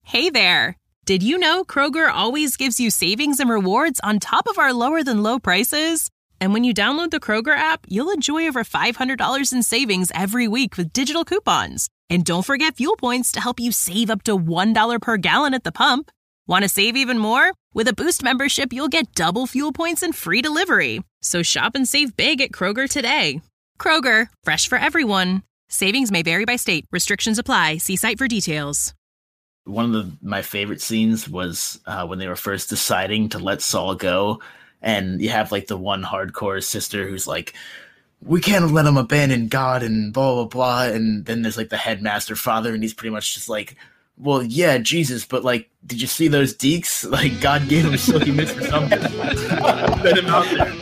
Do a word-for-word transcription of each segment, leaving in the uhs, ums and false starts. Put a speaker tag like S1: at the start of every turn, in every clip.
S1: Hey there! Did you know Kroger always gives you savings and rewards on top of our lower-than-low prices? And when you download the Kroger app, you'll enjoy over five hundred dollars in savings every week with digital coupons. And don't forget fuel points to help you save up to one dollar per gallon at the pump. Want to save even more? With a Boost membership, you'll get double fuel points and free delivery. So shop and save big at Kroger today. Kroger, fresh for everyone. Savings may vary by state. Restrictions apply. See site for details.
S2: One of the, my favorite scenes was uh, when they were first deciding to let Saul go. And you have like the one hardcore sister who's like, we can't let him abandon God and blah, blah, blah. And then there's like the headmaster father, and he's pretty much just like, well, yeah, Jesus, but like, did you see those deeks? Like, God gave him a silky mitts for something. Let him out there.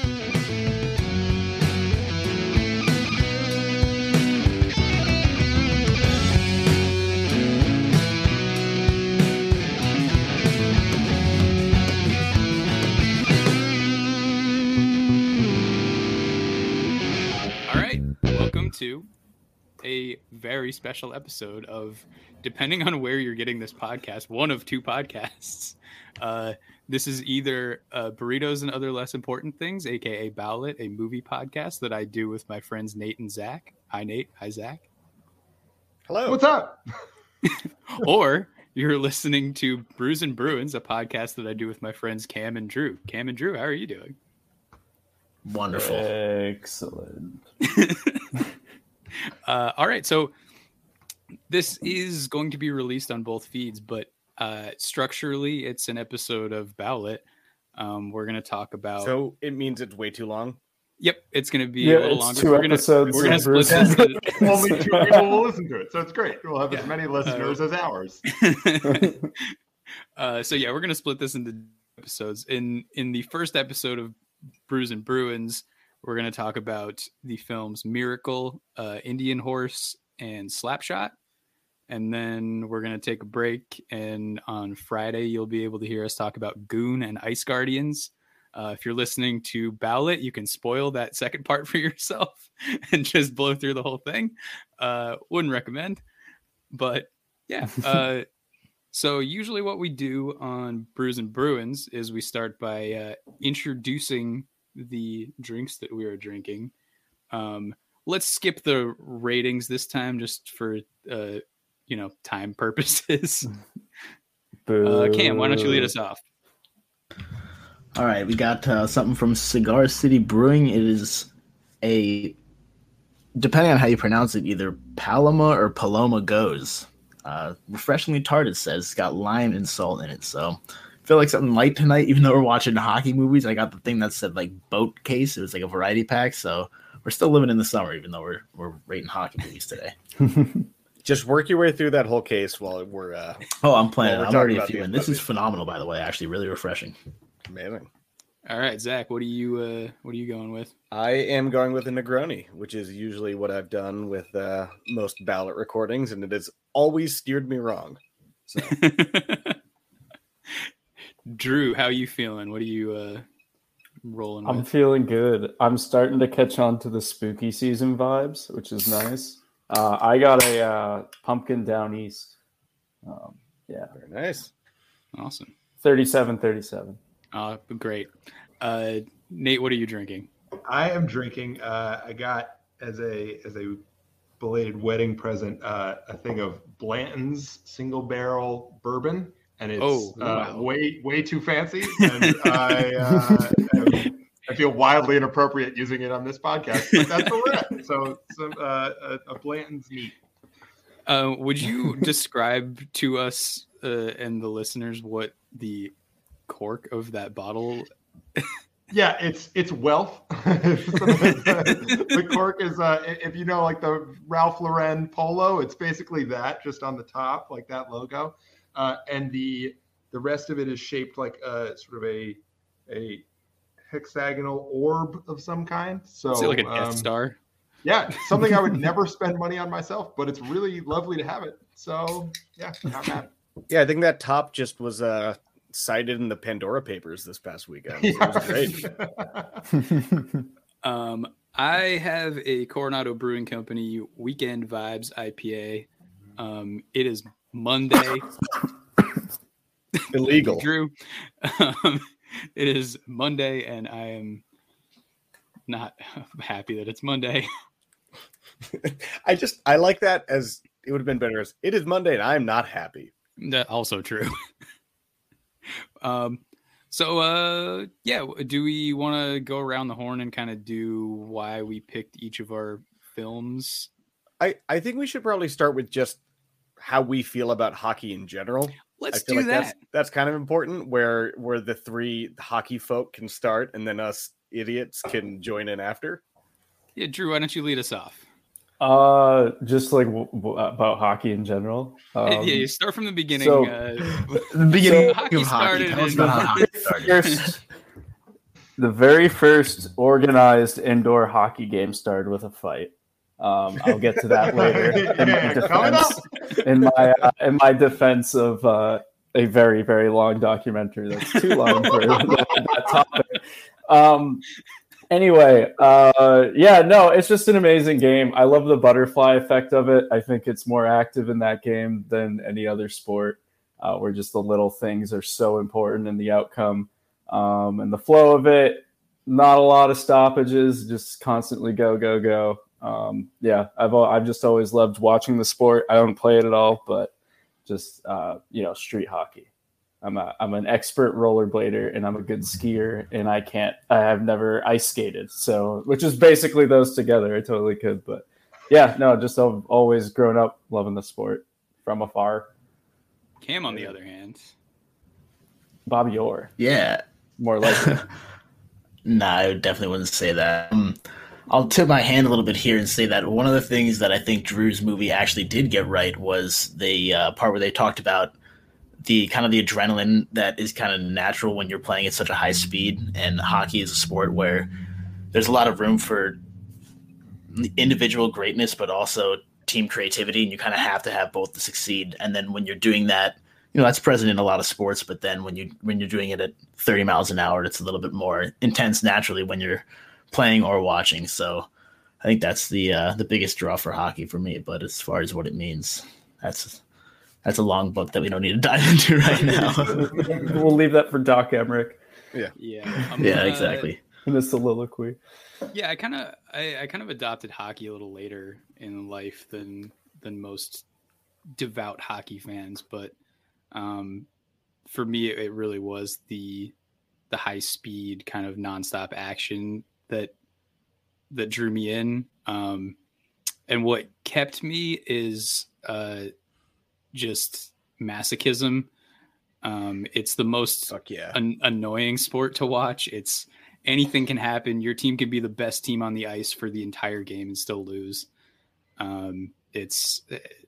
S3: To a very special episode of, depending on where you're getting this podcast, one of two podcasts. Uh, this is either uh, Burritos and Other Less Important Things, aka Bowlet, a movie podcast that I do with my friends Nate and Zach. Hi, Nate. Hi, Zach.
S4: Hello. What's up?
S3: Or you're listening to Brews and Bruins, a podcast that I do with my friends Cam and Drew. Cam and Drew, how are you doing?
S2: Wonderful.
S5: Excellent.
S3: Uh, all right, so this is going to be released on both feeds, but uh, structurally, it's an episode of Bowlet. Um, we're going to talk about.
S4: So it means it's way too long.
S3: Yep, it's going to be
S5: yeah,
S3: a little
S5: it's
S3: longer.
S5: Two
S3: we're
S5: episodes.
S3: We're going to split this. Into...
S4: Only two people will listen to it, so it's great. We'll have yeah. as many listeners uh, as ours.
S3: uh, so yeah, we're going to split this into episodes. In in the first episode of Brews and Bruins, we're going to talk about the films Miracle, uh, Indian Horse, and Slapshot. And then we're going to take a break. And on Friday, you'll be able to hear us talk about Goon and Ice Guardians. Uh, if you're listening to Bowlet, you can spoil that second part for yourself and just blow through the whole thing. Uh, wouldn't recommend. But yeah. Uh, so usually what we do on Brews and Bruins is we start by uh, introducing the drinks that we are drinking. Um, let's skip the ratings this time, just for uh, you know, time purposes. uh, Cam, why don't you lead us off?
S2: All right, we got uh, something from Cigar City Brewing. It is a, depending on how you pronounce it, either Paloma or Paloma Goes. Uh, refreshingly tart, it says. It's got lime and salt in it, so I feel like something light tonight, even though we're watching hockey movies. I got the thing that said like boat case. It was like a variety pack. So we're still living in the summer, even though we're we're rating hockey movies today.
S4: Just work your way through that whole case while we're. Uh,
S2: oh, I'm planning. I'm already a few in. This is phenomenal, by the way. Actually, really refreshing.
S4: Amazing.
S3: All right, Zach, what are you uh, what are you going with?
S4: I am going with a Negroni, which is usually what I've done with uh, most Ballot recordings, and it has always steered me wrong. So.
S3: Drew, how you feeling? What are you uh, rolling with?
S5: I'm feeling good. I'm starting to catch on to the spooky season vibes, which is nice. Uh, I got a uh, pumpkin down east. Um, yeah.
S4: Very nice.
S3: Awesome.
S5: thirty-seven thirty-seven.
S3: Uh, great. Uh, Nate, what are you drinking?
S6: I am drinking. Uh, I got as a as a belated wedding present uh, a thing of Blanton's single barrel bourbon. And it's
S3: oh,
S6: uh,
S3: wow.
S6: way, way too fancy. And I, uh, am, I feel wildly inappropriate using it on this podcast, but that's where we're at. So, some uh, a, a Blanton's neat.
S3: Uh, would you describe to us uh, and the listeners what the cork of that bottle?
S6: Yeah, it's it's Wealth. the, the cork is, uh, if you know, like the Ralph Lauren polo, it's basically that, just on the top, like that logo. Uh, and the the rest of it is shaped like a sort of a a hexagonal orb of some kind. So
S3: is it like a Death
S6: um,
S3: Star?
S6: Yeah, something I would never spend money on myself, but it's really lovely to have it. So yeah, not bad.
S4: Yeah, I think that top just was uh, cited in the Pandora Papers this past weekend. So
S6: Yeah.
S4: It was great.
S3: um, I have a Coronado Brewing Company Weekend Vibes I P A. Um, it is Monday.
S4: Illegal.
S3: Drew. Um, it is Monday, and I am not happy that it's Monday.
S4: I just I like that as it would have been better as it is Monday, and I am not happy.
S3: That also true. um, so uh, yeah, do we want to go around the horn and kind of do why we picked each of our films?
S4: I I think we should probably start with just how we feel about hockey in general.
S3: Let's
S4: I feel
S3: do
S4: like
S3: that.
S4: That's, that's kind of important. Where where the three hockey folk can start, and then us idiots can join in after.
S3: Yeah, Drew, why don't you lead us off?
S5: Uh, just like w- w- about hockey in general. Um,
S3: yeah, you start from the beginning.
S5: so-
S3: uh,
S2: The beginning
S3: So
S2: of
S3: hockey
S2: hockey.
S3: started
S2: Tell us
S3: in-
S2: about how hockey started.
S5: First, the very first organized indoor hockey game started with a fight. Um, I'll get to that later in my
S6: Yeah, coming up.
S5: defense. In my uh, in my defense of uh, a very very long documentary that's too long for that, that topic. Um, anyway, uh, yeah, no, it's just an amazing game. I love the butterfly effect of it. I think it's more active in that game than any other sport, uh, where just the little things are so important in the outcome. Um, and the flow of it, not a lot of stoppages, just constantly go, go, go. Um, yeah, I've al- I've just always loved watching the sport. I don't play it at all, but just uh, you know, street hockey. I'm a I'm an expert rollerblader and I'm a good skier, and I can't I have never ice skated, so which is basically those together. I totally could, but yeah, no, just I've always grown up loving the sport from afar.
S3: Cam, on the other hand,
S5: Bobby Orr,
S2: Yeah.
S5: more likely.
S2: No, I definitely wouldn't say that. Um, I'll tip my hand a little bit here and say that one of the things that I think Drew's movie actually did get right was the uh, part where they talked about the kind of the adrenaline that is kind of natural when you're playing at such a high speed. And hockey is a sport where there's a lot of room for individual greatness, but also team creativity, and you kind of have to have both to succeed. And then when you're doing that, you know, that's present in a lot of sports, but then when you when you're doing it at thirty miles an hour, it's a little bit more intense naturally when you're playing or watching. So I think that's the uh, the biggest draw for hockey for me. But as far as what it means, that's that's a long book that we don't need to dive into right now.
S5: We'll leave that for Doc Emmerich
S3: yeah, I'm
S2: Yeah,
S3: gonna-
S2: exactly.
S5: in a soliloquy.
S3: Yeah, I kind of I, I kind of adopted hockey a little later in life than than most devout hockey fans, but um, for me, it, it really was the the high speed kind of nonstop action that that drew me in. Um, and what kept me is uh, just masochism. Um, it's the most
S4: Fuck yeah.
S3: an annoying sport to watch. It's anything can happen. Your team can be the best team on the ice for the entire game and still lose. Um, it's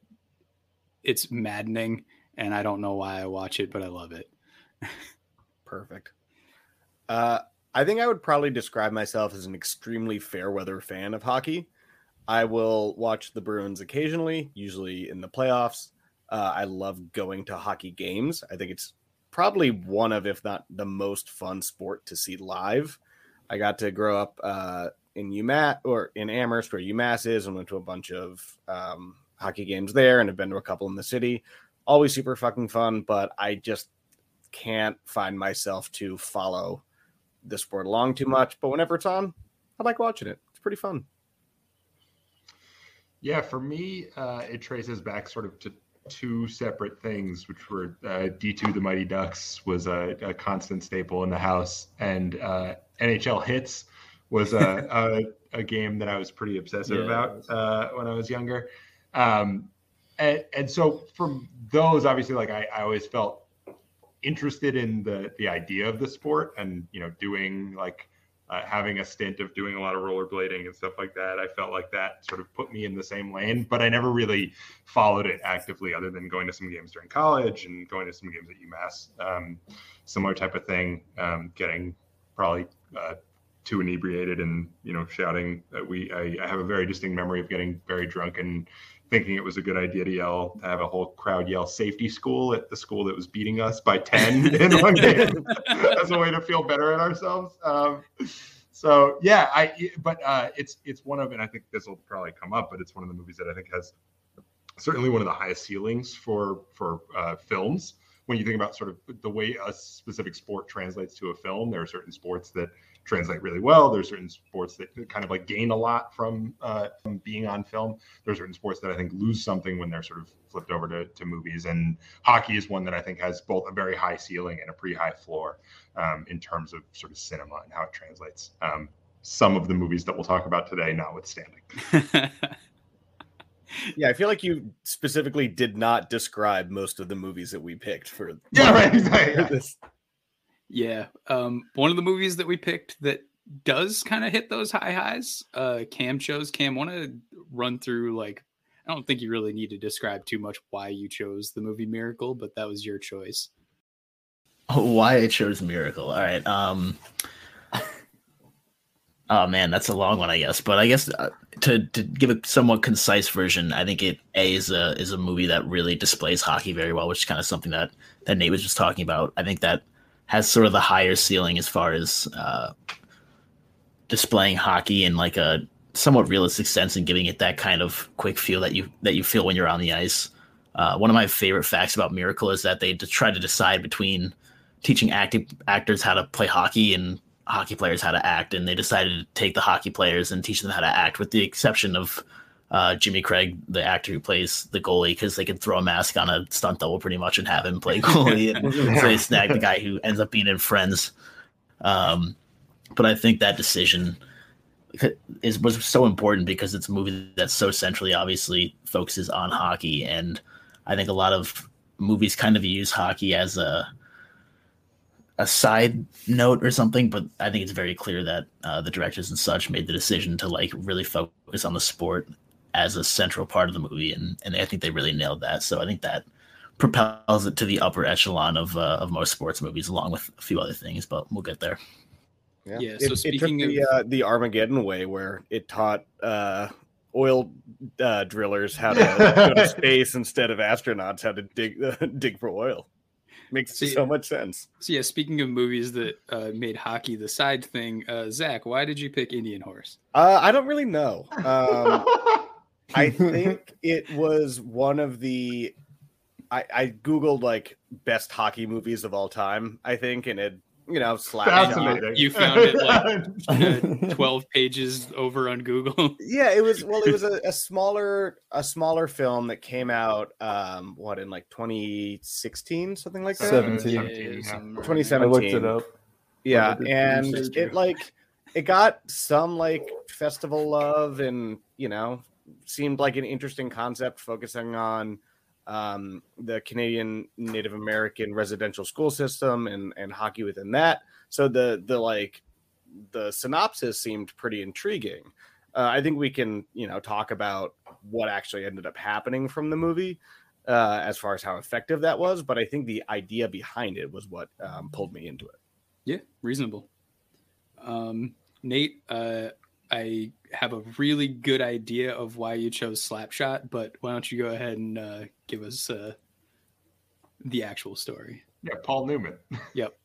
S3: it's maddening, and I don't know why I watch it, but I love it.
S4: Perfect. Uh, I think I would probably describe myself as an extremely fair weather fan of hockey. I will watch the Bruins occasionally, usually in the playoffs. Uh, I love going to hockey games. I think it's probably one of, if not the most fun sport to see live. I got to grow up uh, in UMass or in Amherst, where UMass is, and went to a bunch of um, hockey games there, and have been to a couple in the city. Always super fucking fun, but I just can't find myself to follow the sport along too much. But whenever it's on, I like watching it. It's pretty fun.
S6: Yeah, for me, uh, it traces back sort of to two separate things, which were uh, D two, the Mighty Ducks, was a, a constant staple in the house, and uh, N H L Hits was a, a, a game that I was pretty obsessive
S5: Yeah.
S6: about uh, when I was younger. Um, and, and so from those, obviously, like I, I always felt interested in the the idea of the sport, and you know, doing like uh, having a stint of doing a lot of rollerblading and stuff like that. I felt like that sort of put me in the same lane, but I never really followed it actively, other than going to some games during college and going to some games at UMass. Um, similar type of thing, um, getting probably uh, too inebriated and you know shouting. That we I, I have a very distinct memory of getting very drunk and thinking it was a good idea to yell, to have a whole crowd yell "safety school" at the school that was beating us by ten in one game as a way to feel better at ourselves. Um, so yeah, I, but uh, it's, it's one of, and I think this will probably come up, but it's one of the movies that I think has certainly one of the highest ceilings for, for uh, films. when you think about sort of the way a specific sport translates to a film, there are certain sports that translate really well. There's certain sports that kind of like gain a lot from, uh, from being on film. There's certain sports that I think lose something when they're sort of flipped over to, to movies. And hockey is one that I think has both a very high ceiling and a pretty high floor um, in terms of sort of cinema and how it translates. Um, some of the movies that we'll talk about today notwithstanding.
S4: Yeah, I feel like you specifically did not describe most of the movies that we picked for.
S6: Yeah, right. Exactly. Yeah.
S4: This.
S3: Yeah. Um, one of the movies that we picked that does kind of hit those high highs, uh, Cam chose. Cam, want to run through, like, I don't think you really need to describe too much why you chose the movie Miracle, but that was your choice.
S2: Oh, why I chose Miracle. All right. Um, oh man, that's a long one, I guess. But I guess uh, to to give a somewhat concise version, I think it a is a is a movie that really displays hockey very well, which is kind of something that that Nate was just talking about. I think that has sort of the higher ceiling as far as uh, displaying hockey in like a somewhat realistic sense and giving it that kind of quick feel that you that you feel when you're on the ice. Uh, one of my favorite facts about Miracle is that they tried to decide between teaching acting actors how to play hockey and hockey players how to act, and they decided to take the hockey players and teach them how to act, with the exception of uh, Jimmy Craig, the actor who plays the goalie, because they could throw a mask on a stunt double pretty much and have him play goalie. And so they snagged the guy who ends up being in Friends. Um, but I think that decision is was so important because it's a movie that so centrally, obviously, focuses on hockey, and I think a lot of movies kind of use hockey as a a side note or something, but I think it's very clear that uh, the directors and such made the decision to like really focus on the sport as a central part of the movie, and and I think they really nailed that. So I think that propels it to the upper echelon of uh, of most sports movies, along with a few other things, but we'll get there.
S4: Yeah,
S3: Yeah,
S4: it,
S3: so
S4: it took
S3: speaking
S4: the,
S3: of-
S4: uh, the Armageddon way, where it taught uh, oil uh, drillers how to go to space instead of astronauts how to dig uh, dig for oil. Makes
S3: See,
S4: so much sense.
S3: So yeah, speaking of movies that uh, made hockey the side thing, uh, Zach, why did you pick Indian Horse?
S4: Uh, I don't really know. Um, I think it was one of the. I, I googled like best hockey movies of all time, I think, and it you know slapped.
S6: Fascinating.
S3: You found it like uh, twelve pages over on Google.
S4: Yeah, it was. Well, it was a, a smaller a smaller film that came out. Um, what in like twenty sixteen, something like that.
S5: seventeen.
S6: seventeen, yeah.
S4: twenty
S5: I
S4: seventeen.
S5: looked it up.
S4: Yeah,
S5: I did
S4: and
S5: research.
S4: it like it got some like festival love, and you know seemed like an interesting concept focusing on um, the Canadian Native American residential school system and and hockey within that. So the the like the synopsis seemed pretty intriguing. Uh, I think we can you know talk about what actually ended up happening from the movie. Uh, as far as how effective that was, but I think the idea behind it was what um, pulled me into it.
S3: Yeah, reasonable. Um, Nate, uh, I have a really good idea of why you chose Slapshot, but why don't you go ahead and uh, give us uh, the actual story?
S6: Yeah, Paul Newman.
S3: Yep.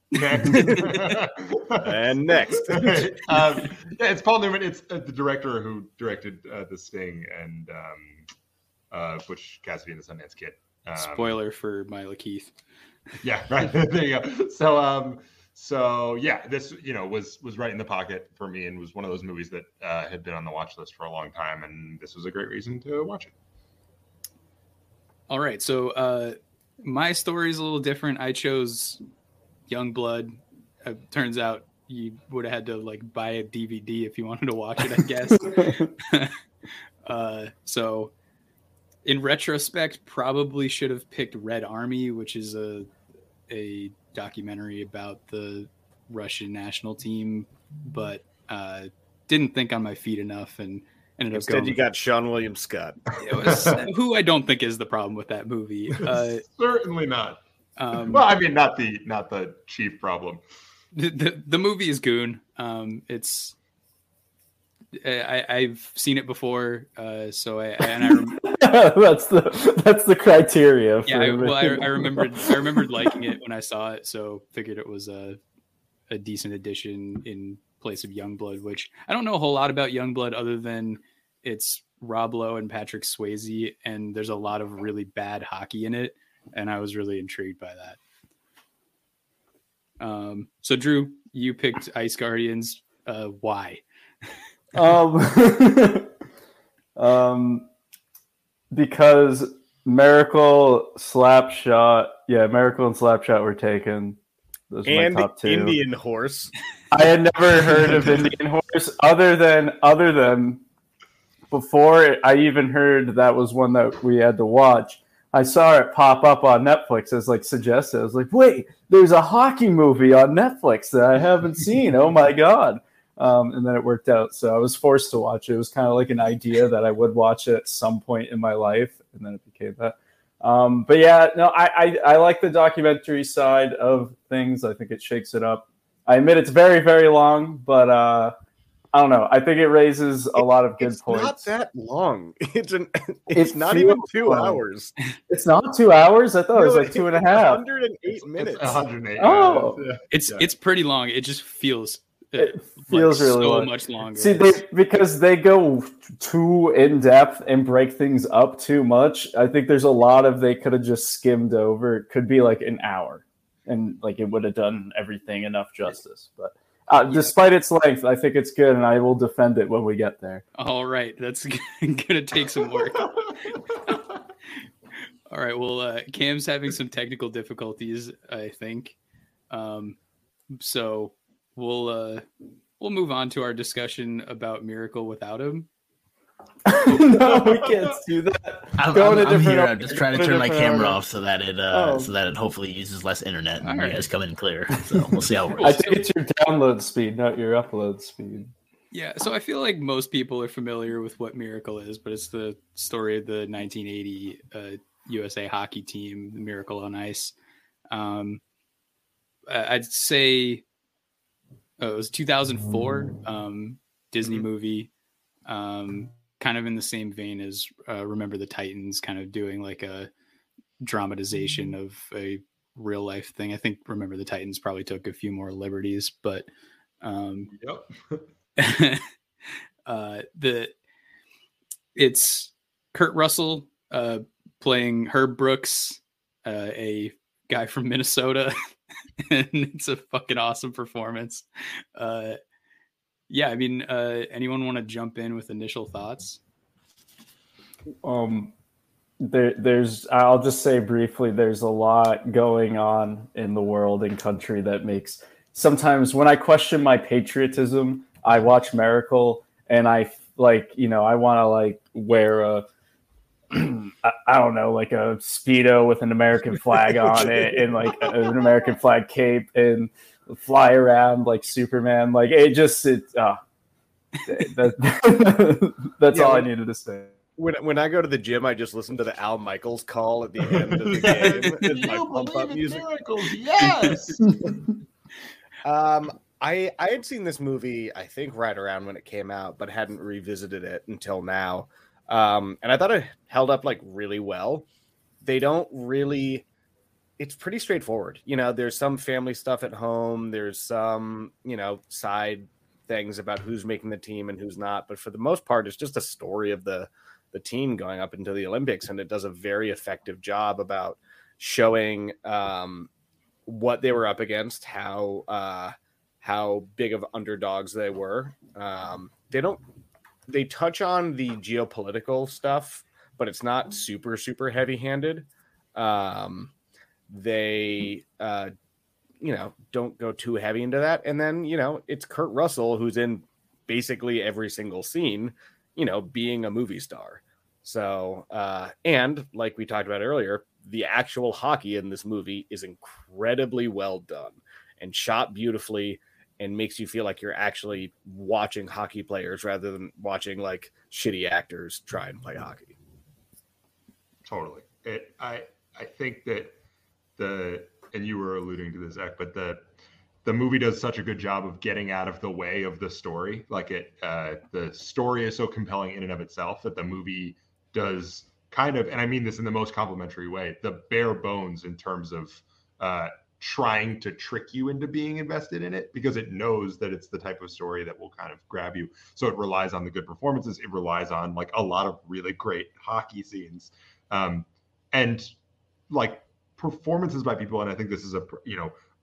S4: And next,
S6: um, yeah, it's Paul Newman. It's uh, the director who directed uh, The Sting and um, uh, Butch Cassidy and the Sundance Kid. Um,
S3: Spoiler for Mila Keith.
S6: Yeah, right. There you go. So, um, so yeah, this you know was was right in the pocket for me, and was one of those movies that uh, had been on the watch list for a long time, and this was a great reason to watch it.
S3: All right, so uh, my story is a little different. I chose Youngblood. Uh, turns out you would have had to like buy a D V D if you wanted to watch it, I guess. uh, so, in retrospect, probably should have picked Red Army, which is a a documentary about the Russian national team, but uh, didn't think on my feet enough and ended up
S4: instead
S3: going.
S4: you got Sean William Scott.
S3: It was, who I don't think is the problem with that movie. Uh,
S6: Certainly not.
S3: um,
S6: Well, I mean, not the not the chief problem.
S3: the, the the movie is Goon. Um, it's I, I've seen it before, uh, so I and I rem-
S5: that's the that's the criteria. For
S3: yeah. I, well, I, I remembered I remembered liking it when I saw it, so figured it was a a decent addition in place of Youngblood, which I don't know a whole lot about Youngblood other than it's Rob Lowe and Patrick Swayze, and there's a lot of really bad hockey in it, and I was really intrigued by that. Um, so Drew, you picked Ice Guardians. Uh, why?
S5: Um, um, because Miracle, Slapshot, yeah, Miracle and Slapshot were taken. Those are
S4: And
S5: my top two.
S4: Indian Horse.
S5: I had never heard of Indian Horse other than other than before I even heard that was one that we had to watch. I saw it pop up on Netflix as like suggested. I was like, wait, there's a hockey movie on Netflix that I haven't seen. Oh my god. Um, and then it worked out. So I was forced to watch it. It was kind of like an idea that I would watch it at some point in my life. And then it became that. Um, but yeah, no, I, I, I like the documentary side of things. I think it shakes it up. I admit it's very, very long, but uh, I don't know. I think it raises a lot of good
S4: it's
S5: points.
S4: It's not that long. It's an. It's
S5: It
S4: not even two
S5: long.
S4: hours.
S5: It's not two hours. I thought it was like two and a half.
S4: one hundred eight minutes.
S6: It's one hundred eight.
S5: Oh.
S6: Yeah.
S3: It's
S6: Yeah.
S3: it's pretty long. It just feels
S5: It
S3: like
S5: feels really
S3: so
S5: long.
S3: much longer.
S5: See, they, because they go too in depth and break things up too much. I think there's a lot of they could have just skimmed over. It could be like an hour, and like it would have done everything enough justice. But uh,
S3: Yeah.
S5: despite its length, I think it's good, and I will defend it when we get there.
S3: All right, that's gonna take some work. All right, well, uh, Cam's having some technical difficulties, I think. Um, so we'll uh, we'll move on to our discussion about Miracle without him.
S5: No, we can't do that.
S2: I'm,
S5: Go
S2: I'm,
S5: in a
S2: I'm
S5: different
S2: here.
S5: order.
S2: I'm just trying to
S5: Go in a
S2: turn my
S5: different
S2: camera
S5: order.
S2: off so that it uh,
S5: Oh.
S2: so that it hopefully uses less internet and
S3: All
S2: you
S3: right.
S2: guys come in clear. So we'll see how it
S5: I
S2: works.
S5: think it's your download speed, not your upload speed.
S3: Yeah, so I feel like most people are familiar with what Miracle is, but it's the story of the nineteen eighty uh, U S A hockey team, Miracle on Ice. Um, I- I'd say uh, it was two thousand four um, Disney movie, um, kind of in the same vein as uh, Remember the Titans, kind of doing like a dramatization of a real life thing. I think Remember the Titans probably took a few more liberties, but um,
S6: Yep.
S3: uh, the it's Kurt Russell uh, playing Herb Brooks, uh, a guy from Minnesota, and it's a fucking awesome performance. Uh, yeah, I mean, uh, anyone want to jump in with initial thoughts?
S5: Um, there, there's. I'll just say briefly. There's a lot going on in the world and country that makes. Sometimes when I question my patriotism, I watch Miracle and I like, you know, I want to like wear a, I, I don't know, like a Speedo with an American flag on it and like a, an American flag cape and fly around like Superman. Like it just, it, uh, that, that's
S4: Yeah,
S5: all I
S4: when-
S5: needed to say.
S4: When when I go to the gym, I just listen to the Al Michaels call at the end of the game. It's my
S6: You
S4: pump up
S6: believe in
S4: music.
S6: miracles? Yes.
S4: Um, I I had seen this movie, I think, right around when it came out, but hadn't revisited it until now. Um, and I thought it held up like really well. They don't really. It's pretty straightforward. You know, there's some family stuff at home. There's some, you know, side things about who's making the team and who's not. But for the most part, it's just a story of the the team going up into the Olympics, and it does a very effective job about showing um, what they were up against, how uh, how big of underdogs they were. Um, they don't they touch on the geopolitical stuff, but it's not super super heavy handed. Um, they uh, you know don't go too heavy into that, and then you know it's Kurt Russell who's in basically every single scene, you know, being a movie star. So, uh, and like we talked about earlier, the actual hockey in this movie is incredibly well done and shot beautifully and makes you feel like you're actually watching hockey players rather than watching like shitty actors try and play hockey.
S6: Totally. It, I I think that the and you were alluding to this, Zach, but the the movie does such a good job of getting out of the way of the story. Like it, uh, the story is so compelling in and of itself that the movie does kind of, and I mean this in the most complimentary way, the bare bones in terms of uh, trying to trick you into being invested in it because it knows that it's the type of story that will kind of grab you. So it relies on the good performances. It relies on like a lot of really great hockey scenes, um, and like performances by people. And I think this is a, you know,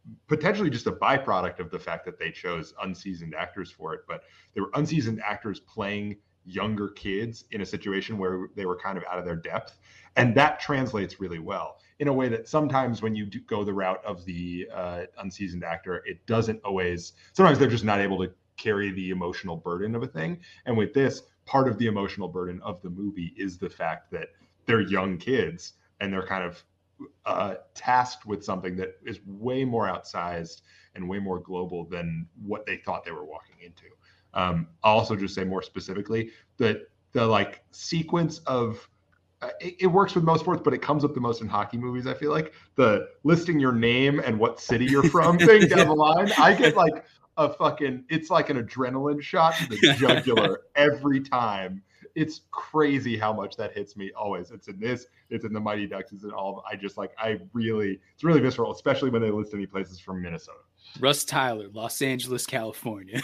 S6: potentially just a byproduct of the fact that they chose unseasoned actors for it, but they were unseasoned actors playing younger kids in a situation where they were kind of out of their depth. And that translates really well in a way that sometimes when you do go the route of the uh, unseasoned actor, it doesn't always, sometimes they're just not able to carry the emotional burden of a thing. And with this, part of the emotional burden of the movie is the fact that they're young kids and they're kind of uh, tasked with something that is way more outsized and way more global than what they thought they were walking into. Um, I'll also just say more specifically that the like sequence of uh, it, it works with most sports, but it comes up the most in hockey movies. I feel like the listing your name and what city you're from thing down the line. I get like a fucking, it's like an adrenaline shot to the jugular every time. It's crazy how much that hits me always. It's in this, it's in the Mighty Ducks, it's in all of, I just like, I really, it's really visceral, especially when they list any places from Minnesota.
S3: Russ Tyler, Los Angeles, California.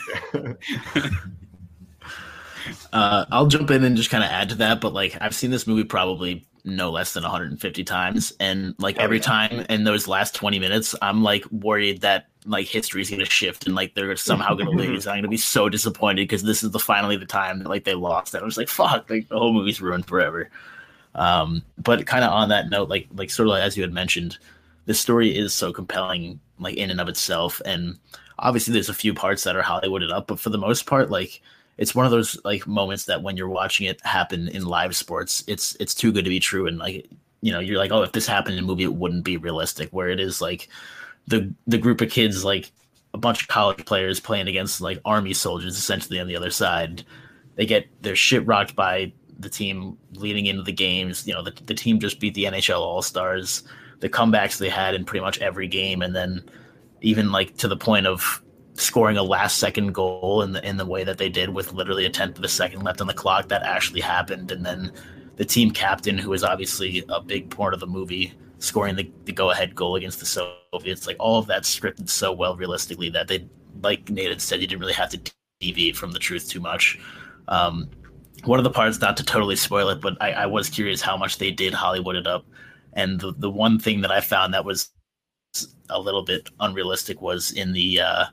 S2: uh, I'll jump in and just kind of add to that, but like I've seen this movie probably no less than one hundred fifty times, and like every yeah. time in those last twenty minutes, I'm like worried that like history is going to shift and like they're somehow going to lose. I'm going to be so disappointed because this is the finally the time that like they lost. And I was like, fuck, like the whole movie's ruined forever. Um, but kind of on that note, like like sort of like, as you had mentioned, this story is so compelling, like in and of itself. And obviously there's a few parts that are Hollywooded up, but for the most part, like it's one of those like moments that when you're watching it happen in live sports, it's it's too good to be true. And like, you know, you're like, oh, if this happened in a movie, it wouldn't be realistic. Where it is like the the group of kids, like a bunch of college players playing against like army soldiers essentially on the other side. They get their shit rocked by the team leading into the games. You know, the, the team just beat the N H L All-Stars. The comebacks they had in pretty much every game, and then even like to the point of scoring a last second goal in the in the way that they did with literally a tenth of a second left on the clock, that actually happened. And then the team captain, who is obviously a big part of the movie, scoring the, the go-ahead goal against the Soviets, like all of that scripted so well realistically that they, like Nathan said, you didn't really have to deviate from the truth too much. Um, one of the parts, not to totally spoil it, but I, I was curious how much they did Hollywood it up. And the, the one thing that I found that was a little bit unrealistic was in the uh,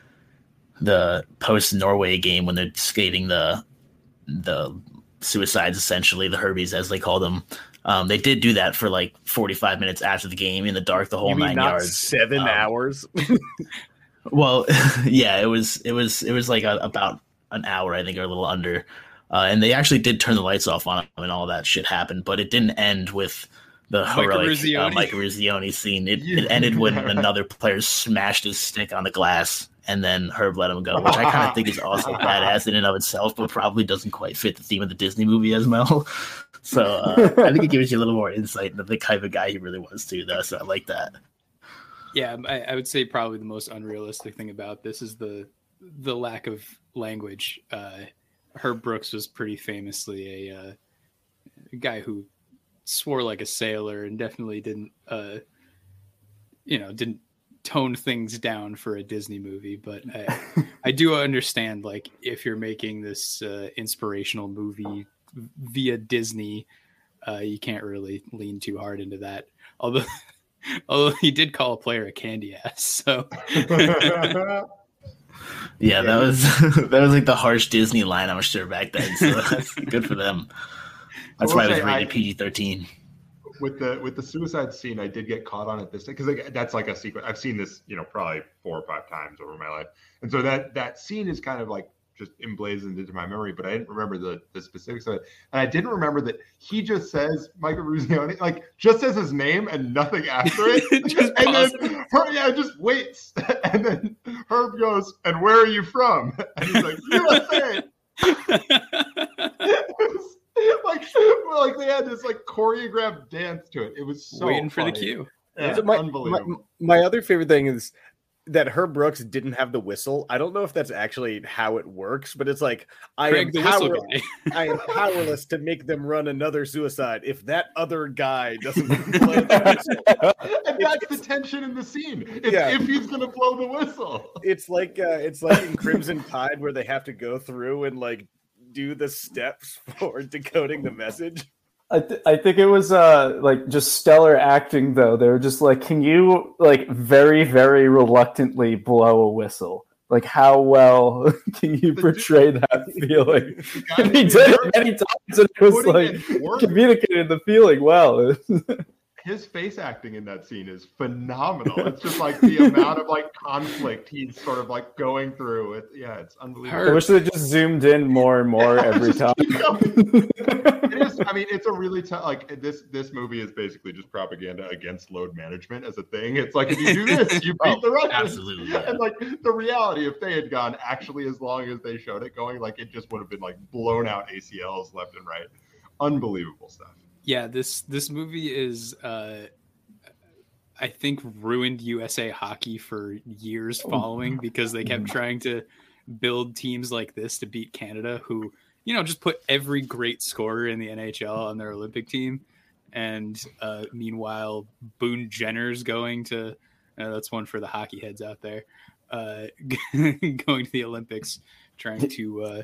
S2: the post-Norway game when they're skating the the suicides, essentially, the Herbies, as they call them. Um, they did do that for like forty-five minutes after the game in the dark, the whole
S4: you mean
S2: nine
S4: not
S2: yards.
S4: Seven um, hours.
S2: Well, yeah, it was it was it was like a, about an hour, I think, or a little under. Uh, and they actually did turn the lights off on them and all that shit happened, but it didn't end with the heroic uh, Mike Eruzione scene. It, yeah. it ended when another player smashed his stick on the glass, and then Herb let him go, which I kind of think is also badass in and of itself, but probably doesn't quite fit the theme of the Disney movie as well. So uh, I think it gives you a little more insight into the type of guy he really was too, though. So I like that.
S3: Yeah, I, I would say probably the most unrealistic thing about this is the the lack of language. Uh, Herb Brooks was pretty famously a, uh, a guy who swore like a sailor and definitely didn't, uh, you know, didn't tone things down for a Disney movie. But I, I do understand, like, if you're making this uh, inspirational movie via Disney, uh, you can't really lean too hard into that. Although, although he did call a player a candy ass, so.
S2: Yeah, that was that was like the harsh Disney line, I'm sure, back then. So that's good for them. That's why it was rated P G thirteen.
S6: With the with the suicide scene, I did get caught on it this day because like, that's like a sequence. I've seen this, you know, probably four or five times over my life, and so that that scene is kind of like just emblazoned into my memory. But I didn't remember the the specifics of it, and I didn't remember that he just says Michael Eruzione, like just says his name and nothing after it,
S3: just
S6: and
S3: pause.
S6: then Herb, yeah, just waits, and then Herb goes, "And where are you from?" And he's like, "U S A." like, like they had this like choreographed dance to it. It was so
S3: waiting
S6: funny.
S3: for the cue.
S6: Yeah,
S4: so my,
S6: unbelievable.
S4: My, my other favorite thing is that Herb Brooks didn't have the whistle. I don't know if that's actually how it works, but it's like I
S3: Craig,
S4: am
S3: the
S4: power,
S3: whistle guy.
S4: I am powerless to make them run another suicide if that other guy doesn't blow the whistle.
S6: And that's the tension in the scene. It's
S4: Yeah.
S6: if he's gonna blow the whistle.
S4: It's like uh, it's like in Crimson Tide where they have to go through and like do the steps for decoding the message.
S5: I, th- I think it was uh like just stellar acting though. They were just like, can you like very very reluctantly blow a whistle? Like how well can you portray that feeling? And he did it many times, and it was like communicated the feeling well.
S6: His face acting in that scene is phenomenal. It's just like the amount of like conflict he's sort of like going through. It, yeah, it's unbelievable.
S5: I wish they just zoomed in more and more every time.
S6: It is. I mean, it's a really tough. Like this, this movie is basically just propaganda against load management as a thing. It's like if you do this, you beat
S2: Oh,
S6: the Russians.
S2: absolutely, yeah.
S6: And like the reality, if they had gone actually as long as they showed it going, like it just would have been like blown out A C Ls left and right. Unbelievable stuff.
S3: Yeah, this this movie is, uh, I think, ruined U S A hockey for years following because they kept trying to build teams like this to beat Canada, who, you know, just put every great scorer in the N H L on their Olympic team. And uh, meanwhile, Boone Jenner's going to, uh, that's one for the hockey heads out there, uh, going to the Olympics, trying to, uh,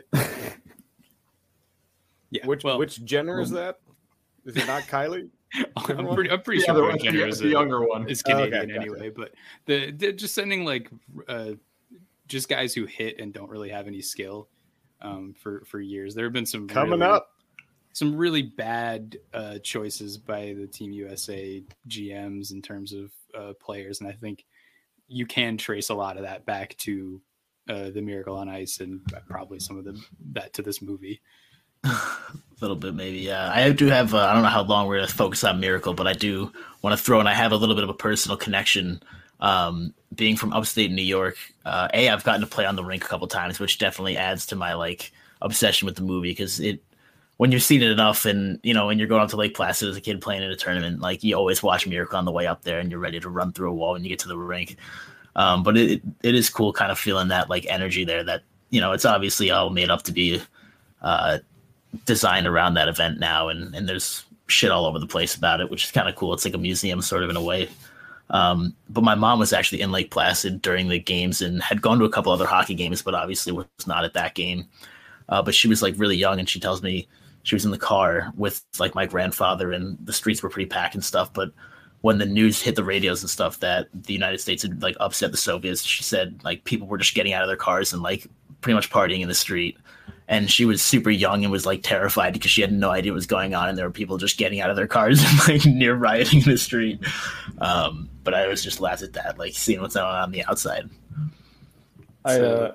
S3: yeah.
S4: Which,
S3: well,
S4: which Jenner is that? Is it not Kylie?
S3: I'm pretty, I'm pretty
S6: The
S3: sure
S6: other
S3: Boone
S6: one,
S3: Jenner
S6: the,
S3: is
S6: the
S3: a-
S6: younger one.
S3: is
S4: Oh, okay,
S3: Canadian
S4: gotcha.
S3: anyway, but the, the just sending like uh, just guys who hit and don't really have any skill um, for for years. There have been some
S4: Coming
S3: really,
S4: up.
S3: some really bad uh, choices by the Team U S A G Ms in terms of uh, players, and I think you can trace a lot of that back to uh, the Miracle on Ice and probably some of the that to this movie.
S2: A little bit, maybe. Yeah, I do have. Uh, I don't know how long we're going to focus on Miracle, but I do want to throw in. I have a little bit of a personal connection. Um, being from upstate New York, uh, a I've gotten to play on the rink a couple times, which definitely adds to my like obsession with the movie because it. When you've seen it enough, and you know, when you're going up to Lake Placid as a kid playing in a tournament, like you always watch Miracle on the way up there, and you're ready to run through a wall when you get to the rink. Um, but it it is cool, kind of feeling that like energy there. That you know, it's obviously all made up to be. Uh, designed around that event now, and and there's shit all over the place about it, which is kind of cool. It's like a museum sort of in a way. Um, but my mom was actually in Lake Placid during the games and had gone to a couple other hockey games, but obviously was not at that game. Uh, but she was like really young, and she tells me she was in the car with like my grandfather, and the streets were pretty packed and stuff. But when the news hit the radios and stuff that the United States had like upset the Soviets, she said like people were just getting out of their cars and like pretty much partying in the street. And she was super young and was like terrified because she had no idea what was going on. And there were people just getting out of their cars and like near rioting in the street. Um, but I was just laughed at that, like seeing what's going on on the outside.
S5: I,
S3: So-
S5: uh,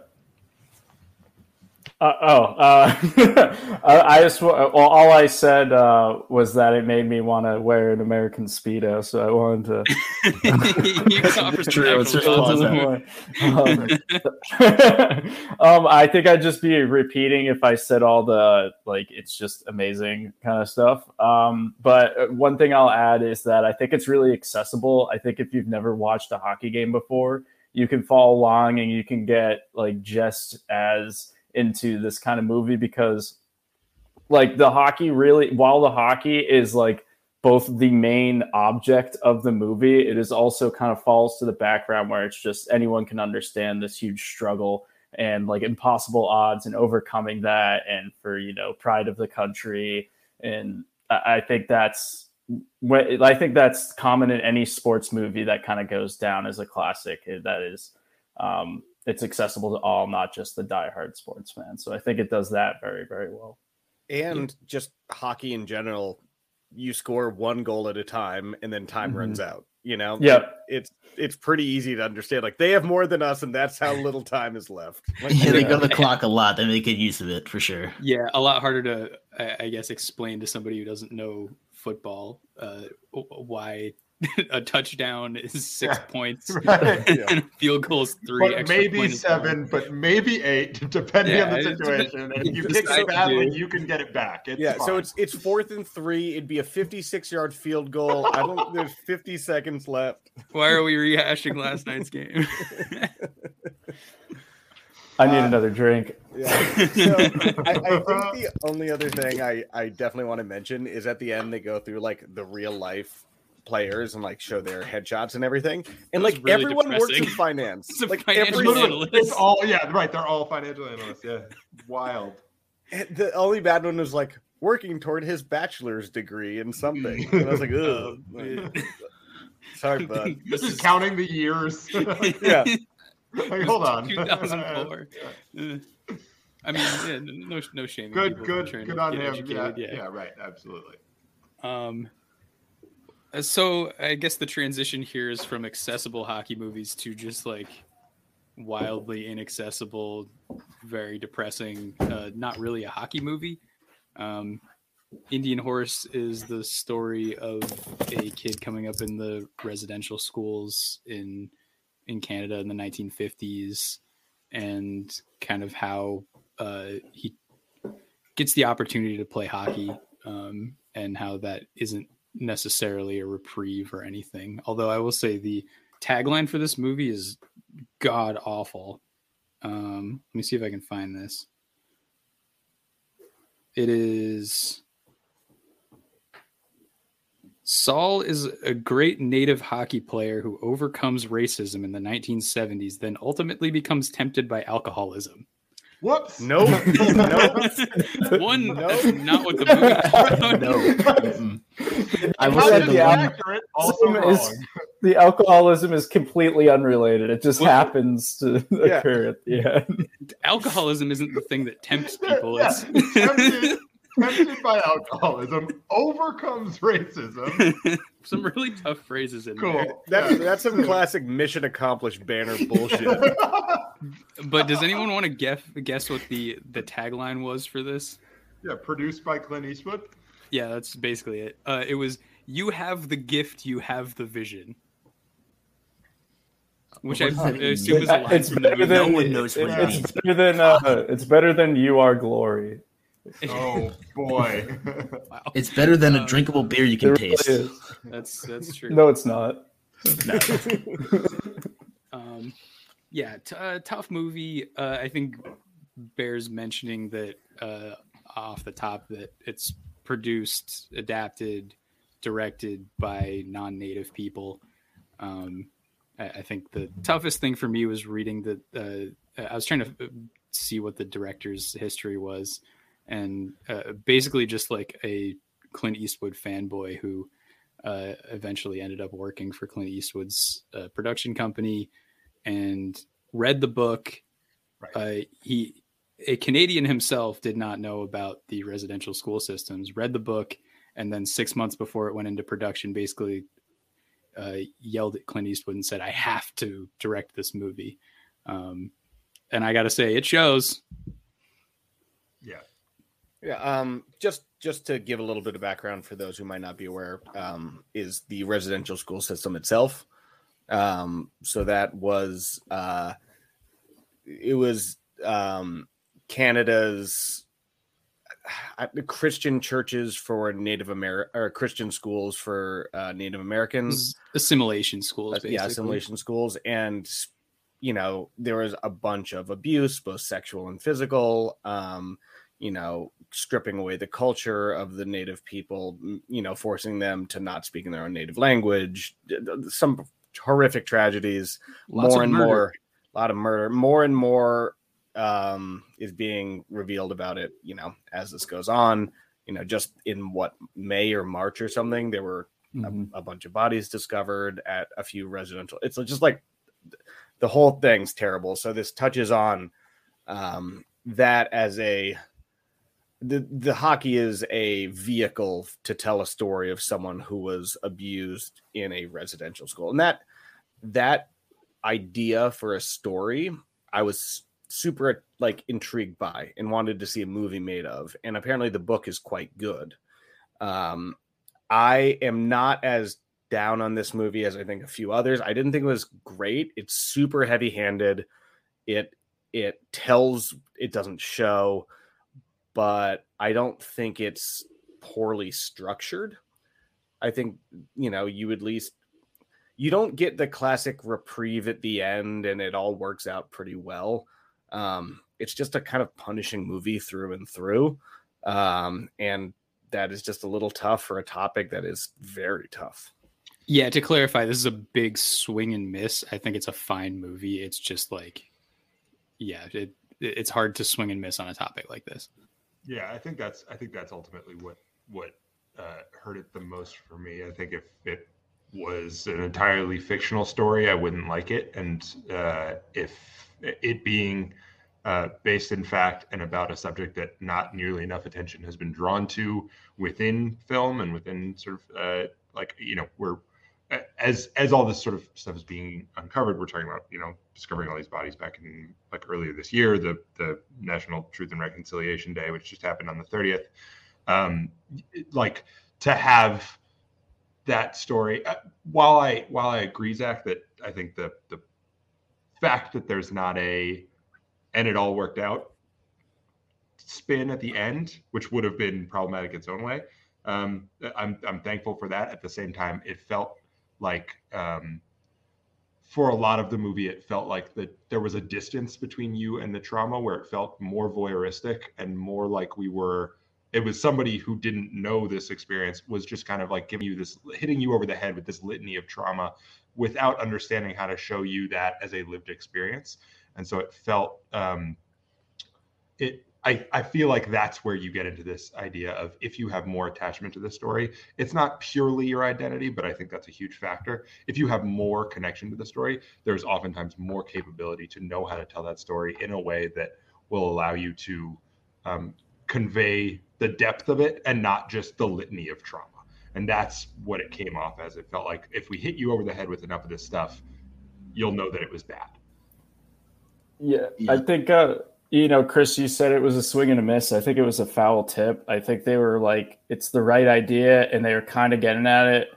S5: uh, oh, uh, I, I just well, all I said uh, was that it made me want to wear an American Speedo, so I wanted to.
S3: You can offer some
S2: True, it's just
S3: actual-
S2: pause
S5: um, um, I think I'd just be repeating if I said all the like it's just amazing kind of stuff. Um, but one thing I'll add is that I think it's really accessible. I think if you've never watched a hockey game before, you can follow along and you can get like just as into this kind of movie because like the hockey really, while the hockey is like both the main object of the movie, it is also kind of falls to the background where it's just anyone can understand this huge struggle and like impossible odds and overcoming that and for, you know, pride of the country. And I, I think that's what I think that's common in any sports movie that kind of goes down as a classic. That is, um, it's accessible to all, not just the diehard sports fan. So I think it does that very, very well.
S4: And just hockey in general, you score one goal at a time and then time
S5: Mhm.
S4: runs out, you know?
S5: Yeah.
S4: Like, it's it's pretty easy to understand. Like they have more than us and that's how little time is left. Like,
S2: Yeah, they
S4: yeah.
S2: go to the clock a lot. They make good use of it for sure.
S3: Yeah, a lot harder to, I, I guess, explain to somebody who doesn't know football uh, why a touchdown is six
S6: Yeah.
S3: points
S6: Right.
S4: Yeah.
S3: and a field goal is three.
S6: But
S3: extra
S6: maybe
S3: point is one.
S6: seven, but maybe eight, depending on
S3: Yeah,
S6: the
S3: it's-
S6: situation. And if you
S3: it's
S6: kick
S3: so
S6: it badly,
S3: good.
S6: you can get it back. It's
S4: Yeah, so
S6: fine.
S4: it's it's fourth and three. It'd be a fifty-six yard field goal. I don't. There's fifty seconds left.
S3: Why are we rehashing last night's game?
S5: I need
S4: Uh,
S5: another drink.
S4: Yeah. So I, I think the only other thing I I definitely want to mention is at the end they go through like the real life players and like show their headshots and everything, and
S3: That's
S4: like
S3: really
S4: everyone works in
S3: depressing.
S4: finance.
S3: It's a
S4: like
S3: financial
S4: everyone.
S3: analyst.
S6: It's all yeah, right. They're all financial analysts. Yeah, wild.
S4: The only bad one was like working toward his bachelor's degree in something. And I was like, ugh.
S3: Um,
S4: Sorry, bud.
S6: This is counting the years.
S4: Yeah.
S6: Like, hold on.
S3: two thousand four. Uh, I mean, yeah, no, no shame.
S6: Good, good,
S3: trying
S6: good
S3: to
S6: on
S3: get
S6: him.
S3: educated,
S6: Yeah, yeah, right. Absolutely.
S3: Um, uh, so I guess the transition here is from accessible hockey movies to just like wildly inaccessible, very depressing, uh, not really a hockey movie. Um, Indian Horse is the story of a kid coming up in the residential schools in in Canada in the nineteen fifties, and kind of how uh, he gets the opportunity to play hockey, um, and how that isn't necessarily a reprieve or anything. Although I will say the tagline for this movie is god awful. Um, let me see if I can find this. It is... Saul is a great native hockey player who overcomes racism in the nineteen seventies, then ultimately becomes tempted by alcoholism.
S6: Whoops.
S4: No, no.
S3: One,
S4: No.
S3: that's not what the movie
S2: No. Mm-mm. I will
S6: How
S2: say
S6: did
S2: the
S6: the
S2: one.
S6: accurate, also
S5: Alcoholism is-
S6: wrong.
S5: The alcoholism is completely unrelated. It just
S3: Well,
S5: happens to
S4: yeah.
S5: occur at the end.
S3: Alcoholism isn't the thing that tempts people.
S6: Yeah,
S3: It's
S6: tempted, tempted by alcoholism, overcomes racism.
S3: some really tough phrases in there.
S6: Cool.
S4: That's
S6: Yeah.
S4: that's some classic mission accomplished banner bullshit.
S3: But does anyone want to guess guess what the the tagline was for this?
S6: Yeah, produced by Clint Eastwood.
S3: Yeah, that's basically it. Uh, it was "You have the gift, you have the vision," which I
S2: What does that mean?
S3: assume is a line
S5: It's
S3: from the
S5: better
S3: movie.
S5: than
S2: No one knows what
S5: it-
S2: it
S5: it's
S2: means.
S5: better than uh, it's better than You Are Glory.
S6: Oh boy.
S3: Wow,
S2: It's better than a
S3: Um,
S2: drinkable beer you can
S5: It really
S2: taste.
S5: is.
S3: that's that's true.
S5: No, it's not.
S3: Um, yeah, t- uh, tough movie. Uh, I think bears mentioning that uh, off the top that it's produced, adapted, directed by non-native people. Um, I, I think the toughest thing for me was reading that. Uh, I was trying to uh, see what the director's history was, and uh, basically just like a Clint Eastwood fanboy who uh, eventually ended up working for Clint Eastwood's uh, production company and read the book.
S6: Right.
S3: Uh, he, a Canadian himself, did not know about the residential school systems, read the book, and then six months before it went into production, basically uh, yelled at Clint Eastwood and said, "I have to direct this movie." Um, and I got to say, it shows.
S6: Yeah.
S4: Yeah, um, just just to give a little bit of background for those who might not be aware, um, is the residential school system itself. Um, so that was uh, it was um, Canada's uh, Christian churches for Native American or Christian schools for uh, Native Americans.
S3: Assimilation schools,
S4: Uh,
S3: basically.
S4: yeah, assimilation schools, and you know there was a bunch of abuse, both sexual and physical. Um, you know, stripping away the culture of the native people, you know, forcing them to not speak in their own native language, some horrific tragedies,
S3: Lots
S4: more
S3: of
S4: and
S3: murder.
S4: more, a lot of murder, more and more um, is being revealed about it, you know, as this goes on. You know, just in what, May or March or something, there were
S5: Mhm.
S4: a, a bunch of bodies discovered at a few residential. It's just like the whole thing's terrible. So this touches on um, that as a, the the hockey is a vehicle to tell a story of someone who was abused in a residential school, and that that idea for a story I was super like intrigued by and wanted to see a movie made of, and apparently the book is quite good. um I am not as down on this movie as I think a few others. I didn't think it was great. It's super heavy handed. It it tells, it doesn't show, but I don't think it's poorly structured. I think, you know, you at least, you don't get the classic reprieve at the end and it all works out pretty well. Um, it's just a kind of punishing movie through and through. Um, and that is just a little tough for a topic that is very tough.
S3: Yeah, to clarify, this is a big swing and miss. I think it's a fine movie. It's just like, yeah, it it's hard to swing and miss on a topic like this.
S6: Yeah, I think that's I think that's ultimately what what uh, hurt it the most for me. I think if it was an entirely fictional story, I wouldn't like it, and uh, if it being uh, based in fact and about a subject that not nearly enough attention has been drawn to within film and within sort of uh, like you know we're as as all this sort of stuff is being uncovered, we're talking about you know discovering all these bodies back in like earlier this year, the the National Truth and Reconciliation Day, which just happened on the thirtieth. Um, like to have that story, uh, while I while I agree, Zach, that I think the the fact that there's not a and it all worked out spin at the end, which would have been problematic its own way. Um, I'm I'm thankful for that. At the same time, it felt like um, for a lot of the movie, it felt like that there was a distance between you and the trauma, where it felt more voyeuristic and more like we were. It was somebody who didn't know this experience was just kind of like giving you this, hitting you over the head with this litany of trauma, without understanding how to show you that as a lived experience. And so it felt um, it. I, I feel like that's where you get into this idea of if you have more attachment to the story, it's not purely your identity, but I think that's a huge factor. If you have more connection to the story, there's oftentimes more capability to know how to tell that story in a way that will allow you to um, convey the depth of it and not just the litany of trauma. And that's what it came off as. It felt like if we hit you over the head with enough of this stuff, you'll know that it was bad.
S5: Yeah, yeah. I think... Uh... You know, Chris, you said it was a swing and a miss. I think it was a foul tip. I think they were like, it's the right idea, and they were kind of getting at it.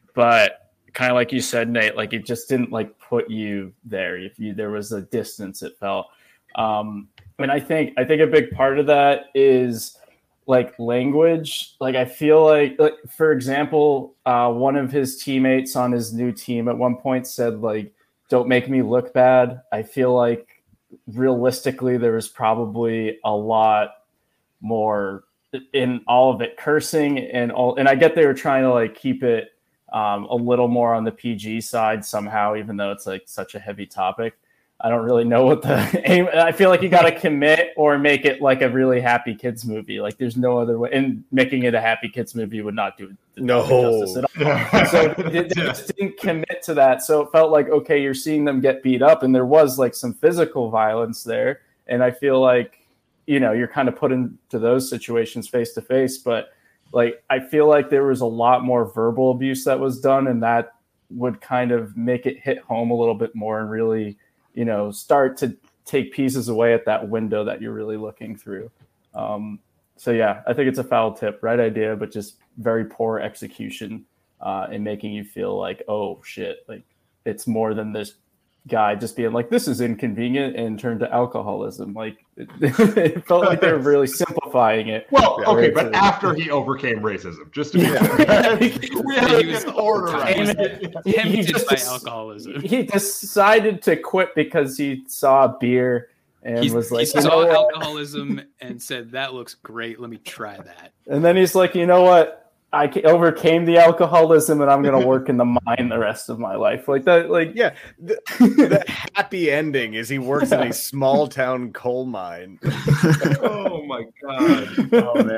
S5: But kind of like you said, Nate, like it just didn't like put you there. If you there was a distance, it felt. Um, and I think I think a big part of that is like language. Like I feel like, like for example, uh, one of his teammates on his new team at one point said like, "Don't make me look bad." I feel like realistically there was probably a lot more in all of it, cursing and all, and I get they were trying to like keep it um, a little more on the P G side somehow, even though it's like such a heavy topic. I don't really know what the aim. I feel like you got to commit or make it like a really happy kids movie. Like there's no other way. And making it a happy kids movie would not do
S4: no
S5: justice at all. So they just didn't commit to that. So it felt like, okay, you're seeing them get beat up, and there was like some physical violence there. And I feel like, you know, you're kind of put into those situations face to face. But like, I feel like there was a lot more verbal abuse that was done, and that would kind of make it hit home a little bit more and really, you know, start to take pieces away at that window that you're really looking through. Um, so yeah, I think it's a foul tip, right idea, but just very poor execution uh, in making you feel like, oh shit, like it's more than this guy just being like, this is inconvenient, and turned to alcoholism. Like it, it felt like they were really simplifying it.
S6: Well, okay, but to, after he overcame racism, just to be
S3: yeah.
S6: we had to get order right.
S3: Tempted he just, by alcoholism.
S5: He decided to quit because he saw beer and
S3: he's,
S5: was like,
S3: he saw you know alcoholism and said, that looks great. Let me try that.
S5: And then he's like, you know what? I overcame the alcoholism, and I'm going to work in the mine the rest of my life. Like that, like
S4: yeah. The, the happy ending is he works in a small town coal mine.
S6: Oh my god!
S2: Oh man.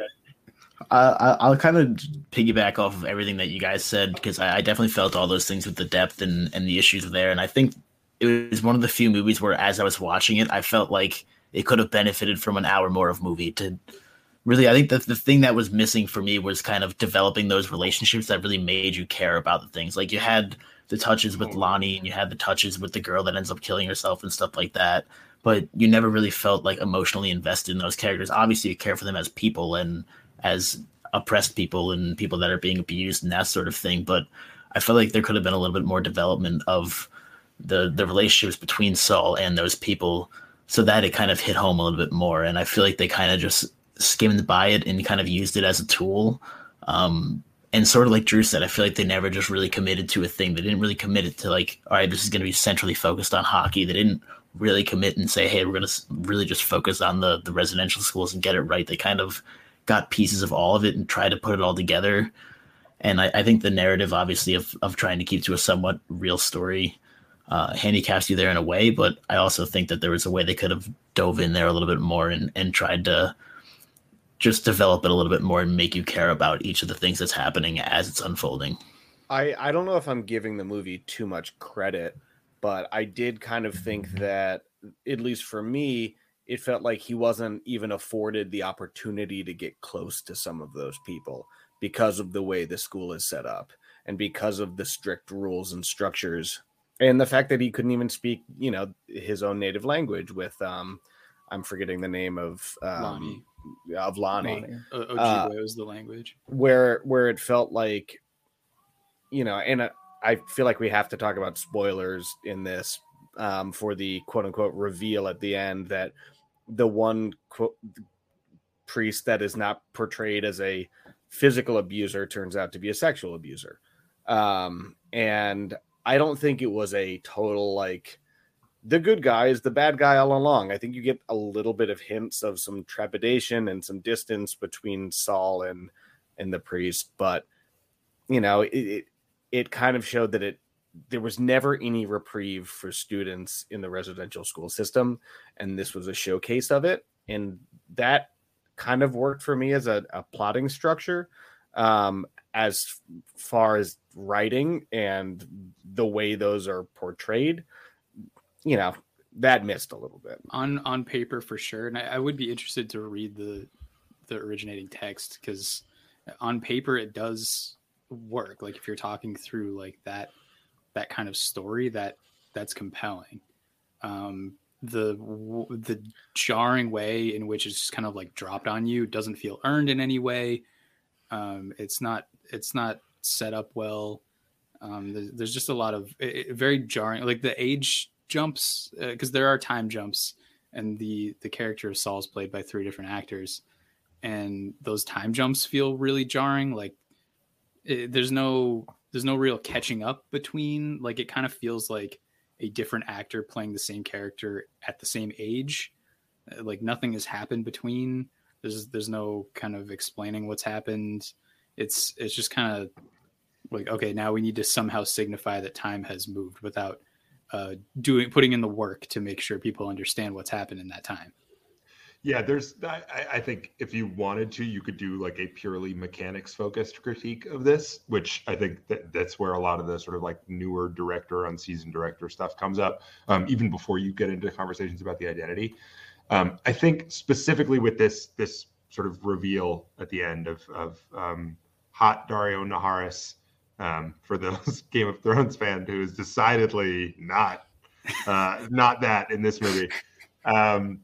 S2: Uh, I'll kind of piggyback off of everything that you guys said, because I, I definitely felt all those things with the depth and, and the issues there. And I think it was one of the few movies where, as I was watching it, I felt like it could have benefited from an hour more of movie to. Really, I think that the thing that was missing for me was kind of developing those relationships that really made you care about the things. Like you had the touches with Lonnie, and you had the touches with the girl that ends up killing herself and stuff like that. But you never really felt like emotionally invested in those characters. Obviously, you care for them as people and as oppressed people and people that are being abused and that sort of thing. But I feel like there could have been a little bit more development of the the relationships between Saul and those people, so that it kind of hit home a little bit more. And I feel like they kind of just skimmed by it and kind of used it as a tool. Um, and sort of like Drew said, I feel like they never just really committed to a thing. They didn't really commit it to like, all right, this is going to be centrally focused on hockey. They didn't really commit and say, hey, we're going to really just focus on the, the residential schools and get it right. They kind of got pieces of all of it and tried to put it all together. And I, I think the narrative, obviously, of, of trying to keep to a somewhat real story uh, handicaps you there in a way. But I also think that there was a way they could have dove in there a little bit more and, and tried to just develop it a little bit more and make you care about each of the things that's happening as it's unfolding.
S4: I, I don't know if I'm giving the movie too much credit, but I did kind of think that, at least for me, it felt like he wasn't even afforded the opportunity to get close to some of those people because of the way the school is set up and because of the strict rules and structures and the fact that he couldn't even speak, you know, his own native language with, um, I'm forgetting the name of, um,
S3: Lonnie.
S4: of Lonnie.
S3: Lonnie. O-
S4: Uh,
S3: Ojibwe was the language.
S4: where where it felt like, you know, and I I feel like we have to talk about spoilers in this um, for the quote unquote reveal at the end that the one quote, priest that is not portrayed as a physical abuser turns out to be a sexual abuser. Um, and I don't think it was a total like the good guy is the bad guy all along. I think you get a little bit of hints of some trepidation and some distance between Saul and and the priest, but you know, it it, it kind of showed that it there was never any reprieve for students in the residential school system, and this was a showcase of it, and that kind of worked for me as a, a plotting structure. Um, as far as writing and the way those are portrayed, you know, that missed a little bit
S3: on on paper for sure. And I, I would be interested to read the the originating text, because on paper it does work. Like if you're talking through like that that kind of story, that that's compelling. Um, the the jarring way in which it's just kind of like dropped on you doesn't feel earned in any way. Um, it's not it's not set up well. Um, there's, there's just a lot of it, it, very jarring, like the age jumps, because uh, there are time jumps, and the the character of Saul is played by three different actors, and those time jumps feel really jarring. Like it, there's no there's no real catching up between. Like it kind of feels like a different actor playing the same character at the same age. Like nothing has happened between. There's there's no kind of explaining what's happened. It's it's just kind of like, okay, now we need to somehow signify that time has moved without uh, doing putting in the work to make sure people understand what's happened in that time.
S6: Yeah, there's. I, I think if you wanted to, you could do like a purely mechanics focused critique of this, which I think that that's where a lot of the sort of like newer director, unseasoned director stuff comes up, um, even before you get into conversations about the identity. Um, I think specifically with this this sort of reveal at the end of of um, hot Dario Naharis, um, for those Game of Thrones fan who is decidedly not uh, not that in this movie. Um,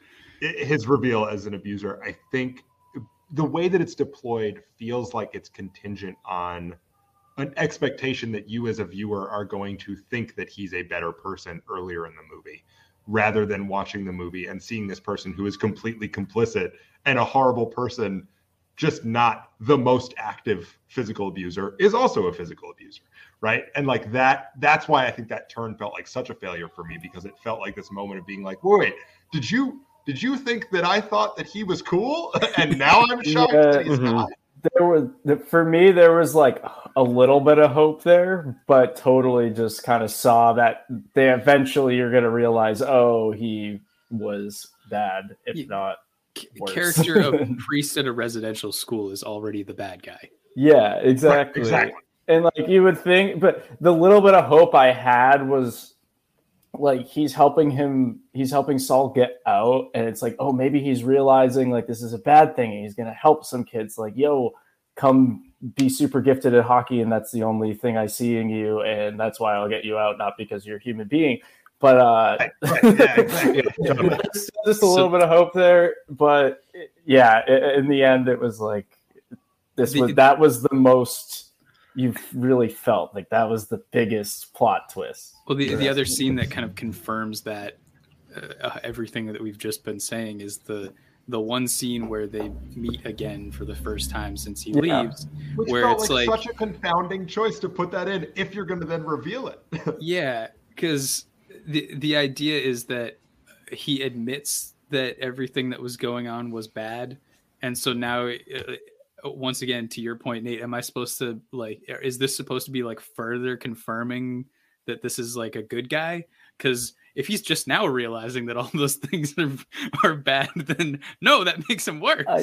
S6: his reveal as an abuser, I think the way that it's deployed feels like it's contingent on an expectation that you as a viewer are going to think that he's a better person earlier in the movie, rather than watching the movie and seeing this person who is completely complicit and a horrible person, just not the most active physical abuser, is also a physical abuser, right? And like that, that's why I think that turn felt like such a failure for me, because it felt like this moment of being like, wait, did you did you think that I thought that he was cool? And now I'm shocked
S5: yeah,
S6: that he's
S5: mm-hmm.
S6: not.
S5: There was, for me, there was like a little bit of hope there, but totally just kind of saw that they eventually you're going to realize, oh, he was bad, if
S3: yeah.
S5: not worse.
S3: Character of priest at a residential school is already the bad guy.
S5: Yeah, exactly.
S6: Right, exactly.
S5: And like you would think, but the little bit of hope I had was like he's helping him, he's helping Saul get out, and it's like, oh, maybe he's realizing like this is a bad thing, and he's gonna help some kids. Like, yo, come be super gifted at hockey, and that's the only thing I see in you, and that's why I'll get you out, not because you're a human being. But uh,
S6: right, right, yeah, exactly.
S5: just, just a little so, bit of hope there. But yeah, in the end, it was like this was that was the most you've really felt like that was the biggest plot twist.
S3: Well, the, the other scene that kind of confirms that uh, everything that we've just been saying is the the one scene where they meet again for the first time since he yeah. leaves,
S6: which
S3: where
S6: felt
S3: it's
S6: like,
S3: like
S6: such a confounding choice to put that in if you're going to then reveal it.
S3: Yeah, because the the idea is that he admits that everything that was going on was bad, and so now. Uh, Once again, to your point, Nate, am I supposed to like, is this supposed to be like further confirming that this is like a good guy? Because if he's just now realizing that all those things are, are bad, then no, that makes him worse.
S5: I,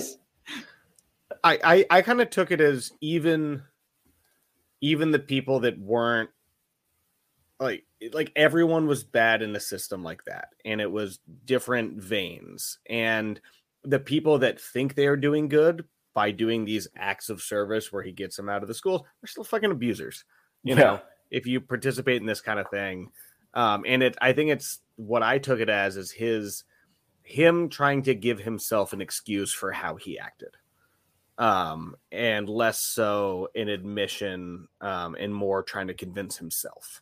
S4: I I, I kind of took it as even even the people that weren't like like everyone was bad in a system like that, and it was different veins, and the people that think they are doing good by doing these acts of service where he gets them out of the schools are still fucking abusers, you
S5: Yeah.
S4: know, if you participate in this kind of thing. Um and it I think it's what I took it as is his him trying to give himself an excuse for how he acted, um and less so an admission, um and more trying to convince himself.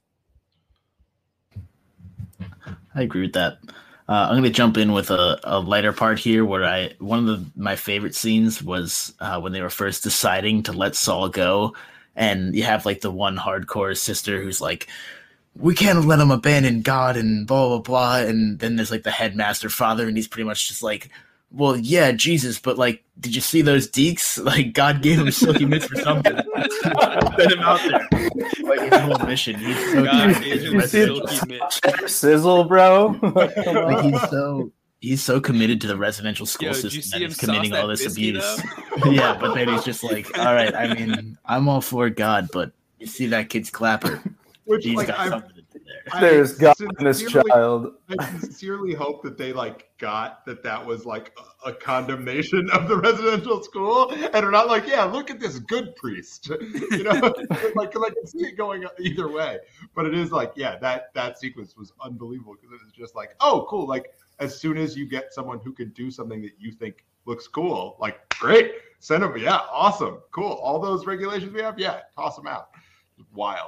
S2: I agree with that. Uh, I'm going to jump in with a, a lighter part here where I one of the, my favorite scenes was uh, when they were first deciding to let Saul go. And you have like the one hardcore sister who's like, we can't let him abandon God and blah, blah, blah. And then there's like the headmaster father, and he's pretty much just like, well, yeah, Jesus, but like, did you see those deeks? Like, God gave him silky mitts for something. Send him out there. Like, his whole mission. He's so
S3: God gave him
S5: You
S3: a
S5: see
S3: silky mitt.
S5: Sizzle, bro. Like, come
S2: Like,
S5: on.
S2: he's so he's so committed to the residential school
S3: Yo, did you
S2: system
S3: see
S2: that he's
S3: him
S2: committing
S3: sauce
S2: all
S3: that
S2: this
S3: biscuit
S2: abuse.
S3: up?
S2: Yeah, but then he's just like, all right, I mean, I'm all for God, but you see that kid's clapper.
S6: Which
S2: He's
S6: like
S2: got
S6: I,
S2: something to do there.
S6: I
S5: There's God in this
S6: sincerely-
S5: child.
S6: I sincerely hope that they like got that that was like a, a condemnation of the residential school, and are not like, yeah, look at this good priest, you know, like 'cause I can see it going either way. But it is like, yeah, that that sequence was unbelievable because it was just like, oh, cool. Like as soon as you get someone who can do something that you think looks cool, like great, send them, yeah, awesome, cool. All those regulations we have, yeah, toss them out. Wild.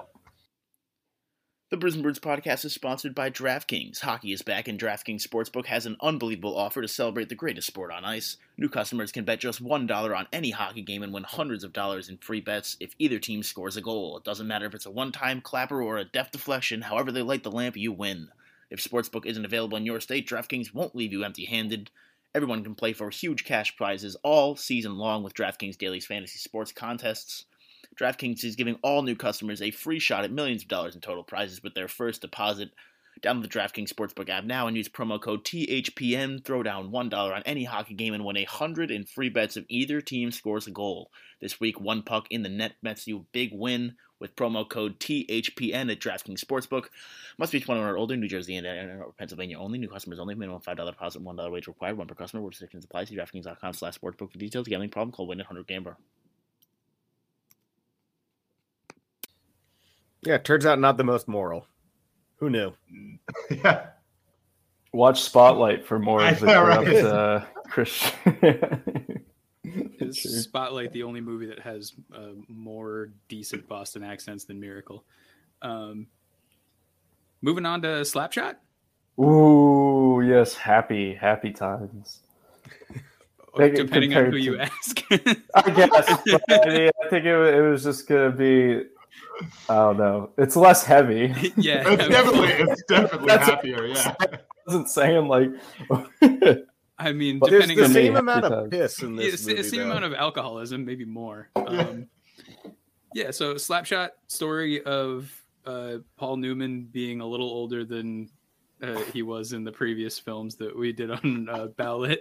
S2: The Brews and Birds podcast is sponsored by DraftKings. Hockey is back, and DraftKings Sportsbook has an unbelievable offer to celebrate the greatest sport on ice. New customers can bet just one dollar on any hockey game and win hundreds of dollars in free bets if either team scores a goal. It doesn't matter if it's a one-time clapper or a deft deflection, however they light the lamp, you win. If Sportsbook isn't available in your state, DraftKings won't leave you empty-handed. Everyone can play for huge cash prizes all season long with DraftKings Daily's fantasy sports contests. DraftKings is giving all new customers a free shot at millions of dollars in total prizes with their first deposit. Download the DraftKings Sportsbook app now and use promo code T H P N. Throw down one dollar on any hockey game and win one hundred in free bets if either team scores a goal. This week, one puck in the net bets you a big win with promo code T H P N at DraftKings Sportsbook. Must be twenty-one or older, New Jersey and or Pennsylvania only. New customers only. Minimum five dollars deposit, one dollar wager required. One per customer. Restrictions apply. See DraftKings.com slash sportsbook for details. Gambling problem? Call one eight hundred gambler.
S4: Yeah, turns out not the most moral. Who knew?
S6: Yeah.
S5: Watch Spotlight for more of the
S6: I know, right?
S5: corrupt uh, Christian.
S3: Is Spotlight the only movie that has uh, more decent Boston accents than Miracle? Um, moving on to Slapshot.
S5: Ooh, yes, happy, happy times. Like,
S3: Depending on
S5: compared
S3: who you
S5: to-
S3: ask.
S5: I guess. But, yeah, I think it, it was just gonna be. I don't know. It's less heavy.
S3: Yeah,
S6: It's definitely it's definitely
S5: That's-
S6: happier, yeah.
S5: I wasn't saying like.
S3: I mean,
S5: But
S4: There's
S3: depending
S4: the
S3: on
S5: me,
S4: same
S5: happy
S4: amount of
S5: times.
S4: piss in
S3: yeah,
S4: this
S3: the
S4: movie,
S3: same
S4: though.
S3: amount of alcoholism, maybe more.
S6: Yeah.
S3: Um, yeah, so Slapshot story of uh, Paul Newman being a little older than uh, he was in the previous films that we did on uh, Ballot.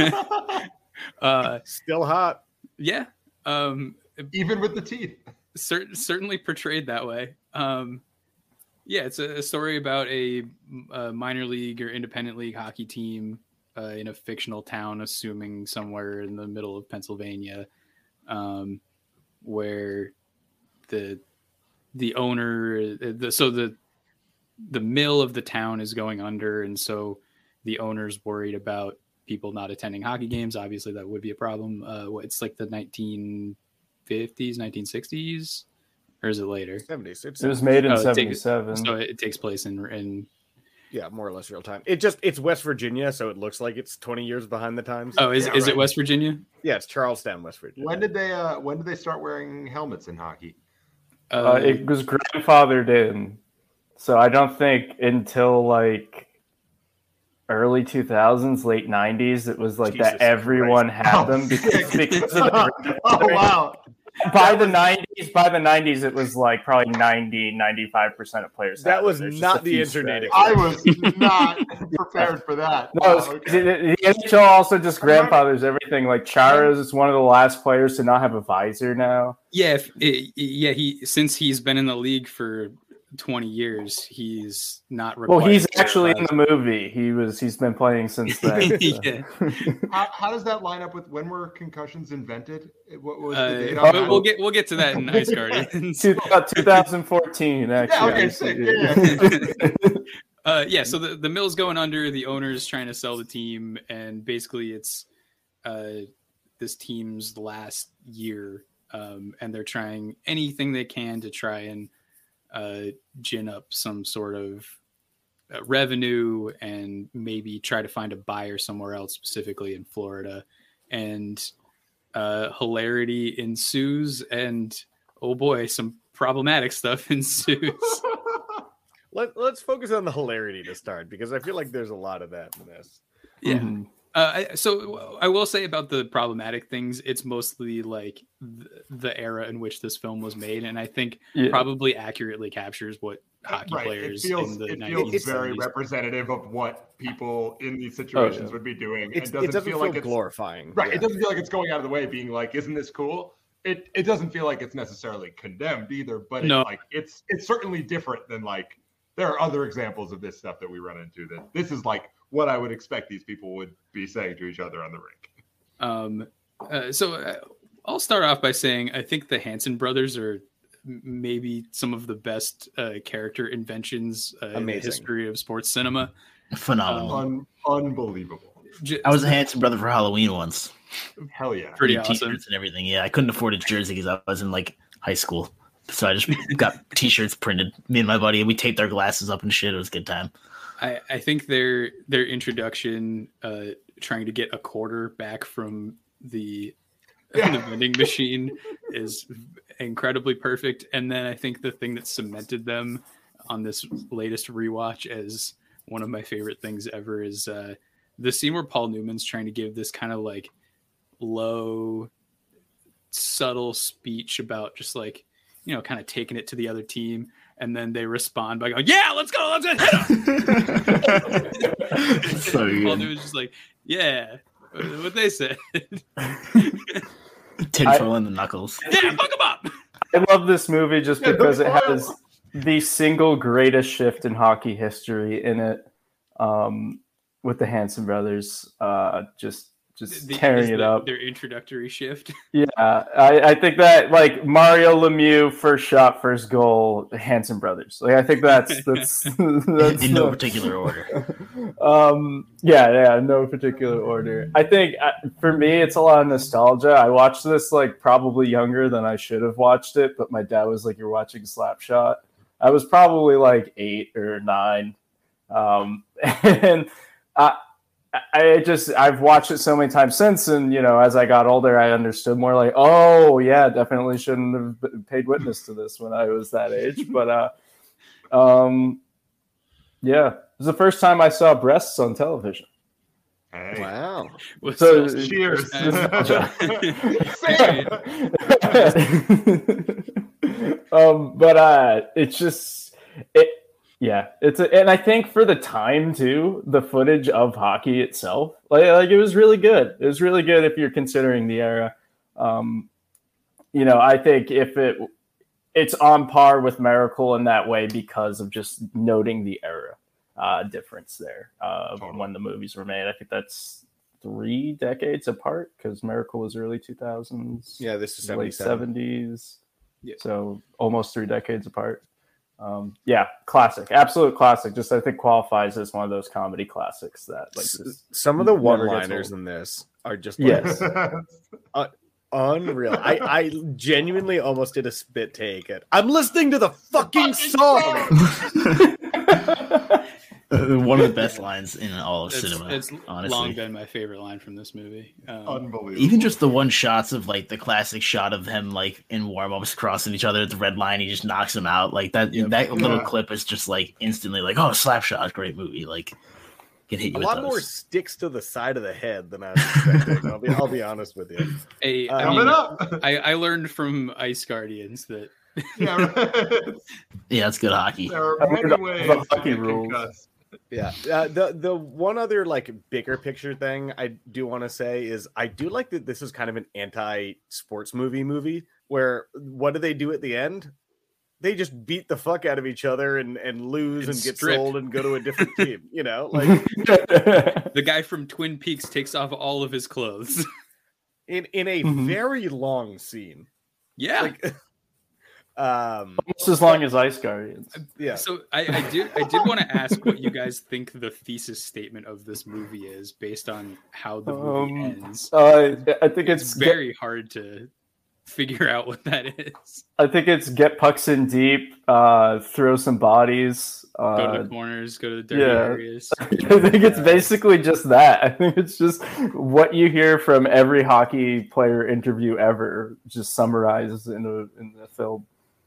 S3: uh,
S4: Still hot.
S3: yeah, um,
S6: Even with the teeth.
S3: cer- certainly portrayed that way. Um, yeah, it's a, a story about a, a minor league or independent league hockey team uh, in a fictional town, assuming somewhere in the middle of Pennsylvania, um, where the the owner, the, so the the mill of the town is going under, and so the owner's worried about people not attending hockey games. Obviously, that would be a problem. Uh, it's like the nineteen fifties, nineteen sixties. Or is it later?
S4: seventies. It's,
S5: It was made in
S3: Oh, it takes-
S5: seventy-seven.
S3: So it, it takes place in in.
S4: yeah, more or less real time. It just it's West Virginia, so it looks like it's twenty years behind the times.
S3: Oh, is
S6: Yeah,
S3: is
S6: right.
S3: it West Virginia?
S4: Yeah, it's Charlestown, West Virginia.
S6: When did they uh when did they start wearing helmets in hockey?
S3: Uh,
S5: Uh, it was grandfathered in, so I don't think until like early two thousands, late nineties, it was like
S6: Jesus
S5: that everyone had
S6: Oh,
S5: them because,
S6: sick.
S5: because of the
S6: Oh wow.
S5: by the nineties, by the nineties, it was like probably ninety, ninety-five percent of players.
S4: That was
S5: There's
S4: not the internet.
S6: I was not prepared for that.
S5: No,
S6: Wow, okay.
S5: the, the N H L also just grandfathers everything. Like Chara is one of the last players to not have a visor now.
S3: Yeah, if, yeah. He since he's been in the league for twenty years, he's not required.
S5: Well, he's
S3: to
S5: actually in
S3: visor.
S5: the movie. He was. He's been playing since then. So.
S3: Yeah.
S6: How, how does that line up with when were concussions invented? What was the
S3: Uh,
S6: date on
S3: but
S6: that?
S3: we'll get we'll get to that in Ice Guardians.
S5: Two- about twenty fourteen, actually.
S6: Yeah, okay, sick. Yeah, yeah.
S3: Uh, yeah, so the, the mill's going under, the owner's trying to sell the team, and basically it's uh, this team's last year, um, and they're trying anything they can to try and uh, gin up some sort of uh, revenue and maybe try to find a buyer somewhere else, specifically in Florida. And uh, hilarity ensues, and oh boy, some problematic stuff ensues.
S4: Let, let's focus on the hilarity to start, because I feel like there's a lot of that in this.
S3: Yeah.
S5: Mhm.
S3: Uh, I, so I will say about the problematic things, it's mostly like th- the era in which this film was made, and I think
S5: Yeah.
S3: probably accurately captures what hockey
S6: Right. It
S3: players
S6: feels,
S3: in the
S6: it feels
S3: nineteen
S6: very
S3: seventies.
S6: representative of what people in these situations
S5: Oh, yeah.
S6: would be doing.
S4: It's,
S6: it doesn't,
S4: it doesn't
S6: feel
S4: feel,
S6: like it's
S4: glorifying.
S6: right.
S4: Yeah.
S6: It doesn't feel like it's going out of the way, being like, "Isn't this cool?" It it doesn't feel like it's necessarily condemned either, but
S3: No.
S6: it's like it's it's certainly different than like there are other examples of this stuff that we run into. That this is like what I would expect these people would be saying to each other on the rink.
S3: Um, uh, so uh, I'll start off by saying I think the Hanson brothers are m- maybe some of the best uh, character inventions uh, in the
S4: Amazing.
S3: history of sports cinema.
S2: Phenomenal.
S6: Un, unbelievable.
S3: J-
S2: I was a Hanson brother for Halloween once.
S6: Hell yeah.
S3: Pretty
S2: Made
S3: awesome.
S2: T-shirts and everything. Yeah, I couldn't afford a jersey because I was in like high school, so I just got T-shirts printed. Me and my buddy, we taped our glasses up and shit. It was a good time.
S3: I, I think their their introduction, uh, trying to get a quarter back from the,
S6: Yeah.
S3: the vending machine, is incredibly perfect. And then I think the thing that cemented them on this latest rewatch as one of my favorite things ever is uh, the scene where Paul Newman's trying to give this kind of like low, subtle speech about just like, you know, kind of taking it to the other team. And then they respond by going, "Yeah, let's go, let's go, hit him."
S2: So
S3: Paul
S2: good.
S3: Newman's just like, "Yeah, what they said."
S2: Tinfoil and the knuckles.
S3: Yeah, fuck him up.
S5: I love this movie just
S6: Yeah,
S5: because it
S6: the
S5: has the single greatest shift in hockey history in it, um, with the Hanson brothers, uh, just just
S3: The-
S5: tearing
S3: is
S5: it
S3: the-
S5: up.
S3: Their introductory shift.
S5: Yeah, I, I think that like Mario Lemieux first shot, first goal, the Hanson brothers. Like I think that's that's, that's
S2: In no
S5: uh,
S2: particular order.
S5: um, yeah, yeah, no particular order. I think uh, for me, it's a lot of nostalgia. I watched this like probably younger than I should have watched it, but my dad was like, "You're watching Slapshot." I was probably like eight or nine, um, and I, I just I've watched it so many times since, and you know, as I got older, I understood more. Like, oh yeah, definitely shouldn't have b- paid witness to this when I was that age, but uh, um, yeah, it was the first time I saw breasts on television.
S6: Hey.
S4: Wow.
S3: Was
S5: So-
S3: also-
S6: Cheers.
S5: um, but uh, it's just it. Yeah, it's a, and I think for the time too, the footage of hockey itself, like like it was really good. It was really good if you're considering the era. Um, you know, I think if it it's on par with Miracle in that way because of just noting the era uh, difference there uh,
S6: Totally.
S5: when the movies were made. I think that's three decades apart because Miracle was early two thousands.
S4: Yeah, this is
S5: late
S4: seventy-seven.
S5: seventies.
S3: Yeah.
S5: So almost three decades apart. Um, yeah, classic, absolute classic. Just I think qualifies as one of those comedy classics that like
S4: S-
S5: just
S4: Some of the
S5: never gets
S4: one-liners
S5: old.
S4: in this are just like,
S5: Yes.
S4: unreal. I, I genuinely almost did a spit take at I'm listening to the fucking song.
S2: One of the best lines in all of
S3: It's,
S2: cinema.
S3: it's
S2: honestly.
S3: long been my favorite line from this movie. Um,
S6: Unbelievable.
S2: Even just the one shots of like the classic shot of him like in warm ups crossing each other at the red line, he just knocks him out. Like that
S3: Yep.
S2: that little
S6: Yeah.
S2: clip is just like instantly like, oh, Slapshot, great movie. Like Can hit you
S4: A
S2: with
S4: lot
S2: those.
S4: more sticks to the side of the head than I was expecting. I'll be, I'll be honest with you.
S3: A,
S4: Uh,
S3: I,
S6: Coming
S3: mean,
S6: up.
S3: I, I learned from Ice Guardians that
S6: Yeah, right.
S2: Yeah, that's good hockey.
S6: There are
S5: I mean,
S6: many
S5: the-
S6: ways
S5: the
S6: to
S5: hockey
S6: get
S5: rules.
S6: concussed.
S4: Yeah. Uh, the the one other like bigger picture thing I do want to say is I do like that this is kind of an anti-sports movie movie where what do they do at the end? They just beat the fuck out of each other and, and lose
S3: And
S4: and, get
S3: strip.
S4: sold and go to a different team. You know, like
S3: the guy from Twin Peaks takes off all of his clothes.
S4: in in a
S5: Mhm.
S4: very long scene.
S3: Yeah.
S4: Like, um,
S5: Almost as long as Ice Guardians.
S4: yeah.
S3: So I, I did I did want to ask what you guys think the thesis statement of this movie is based on how the movie
S5: Um,
S3: ends.
S5: Uh, I think
S3: It's
S5: it's,
S3: very hard to figure out what that is.
S5: I think it's get pucks in deep, uh, throw some bodies.
S3: Go to
S5: Uh,
S3: the corners, go to the dirty
S5: yeah.
S3: areas.
S5: I think it's basically just that. I think it's just what you hear from every hockey player interview ever, just summarized in a in the film.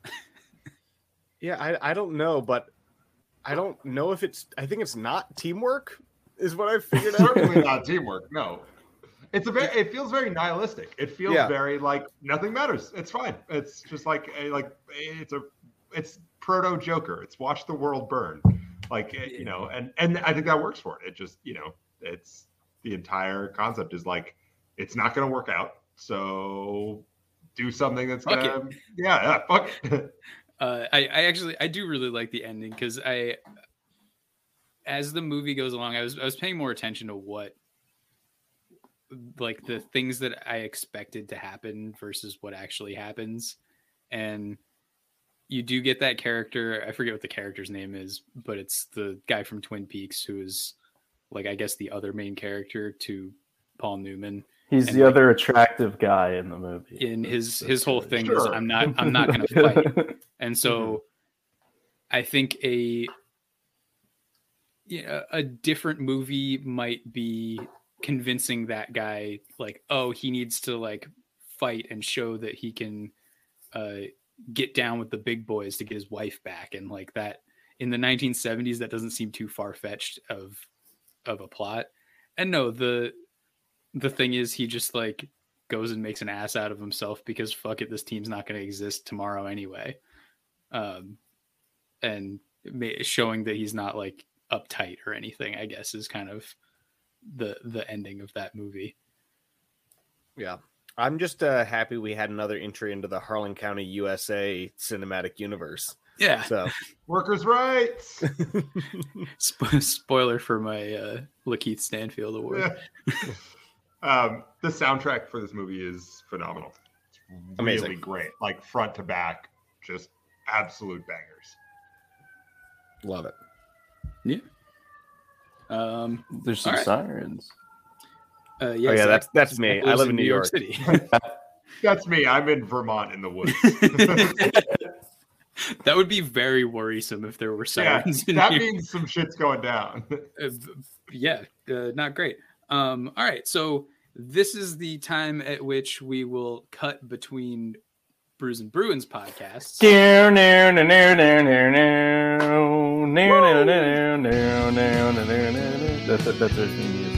S4: Yeah, I, I don't know, but I don't know if it's. I think it's not teamwork, is what I've figured out.
S6: Certainly not teamwork. No, it's a very. It feels very nihilistic. It feels
S4: Yeah.
S6: very like nothing matters. It's fine. It's just like a, like it's a it's proto Joker. It's watch the world burn, like you know. And and I think that works for it. It just you know it's the entire concept is like it's not going to work out. So do something that's
S3: Fuck
S6: gonna yeah yeah fuck. It.
S3: Uh, I, I actually I do really like the ending because I, as the movie goes along, I was I was paying more attention to what, like the things that I expected to happen versus what actually happens, and you do get that character. I forget what the character's name is, but it's the guy from Twin Peaks who is, like I guess the other main character to Paul Newman.
S5: He's
S3: And
S5: the
S3: like-
S5: other attractive guy in the movie.
S3: In his
S5: That's-
S3: his whole
S5: that's
S3: thing
S6: Sure.
S3: is I'm not I'm not going to fight. And so I think a yeah, a different movie might be convincing that guy like, oh, he needs to like fight and show that he can uh, get down with the big boys to get his wife back. And like that in the nineteen seventies, that doesn't seem too far fetched of of a plot. And no, the the thing is he just like goes and makes an ass out of himself because fuck it, this team's not going to exist tomorrow anyway. Um, and ma- showing that he's not like uptight or anything, I guess, is kind of the the ending of that movie.
S4: Yeah. I'm just uh, happy we had another entry into the Harlan County, U S A cinematic universe.
S3: Yeah.
S4: So,
S6: Workers' rights.
S3: Spo- spoiler for my uh, Lakeith Stanfield award.
S6: Yeah. Um, the soundtrack for this movie is phenomenal. It's
S4: Amazing.
S6: really great, like front to back, just absolute bangers.
S4: love it.
S3: Yeah. Um.
S5: There's some
S3: All right.
S5: sirens.
S3: Uh,
S4: Oh, yeah, that's that's me. I
S3: lives
S4: live in New York.
S3: City.
S6: That's me. I'm in Vermont in the woods.
S3: That would be very worrisome if there were
S6: yeah,
S3: sirens. in
S6: that
S3: here.
S6: means some shit's going down.
S3: Uh, v- yeah, uh, not great. Um, all right, so this is the time at which we will cut between Brews and Bruins podcasts.
S5: That's that's our theme music.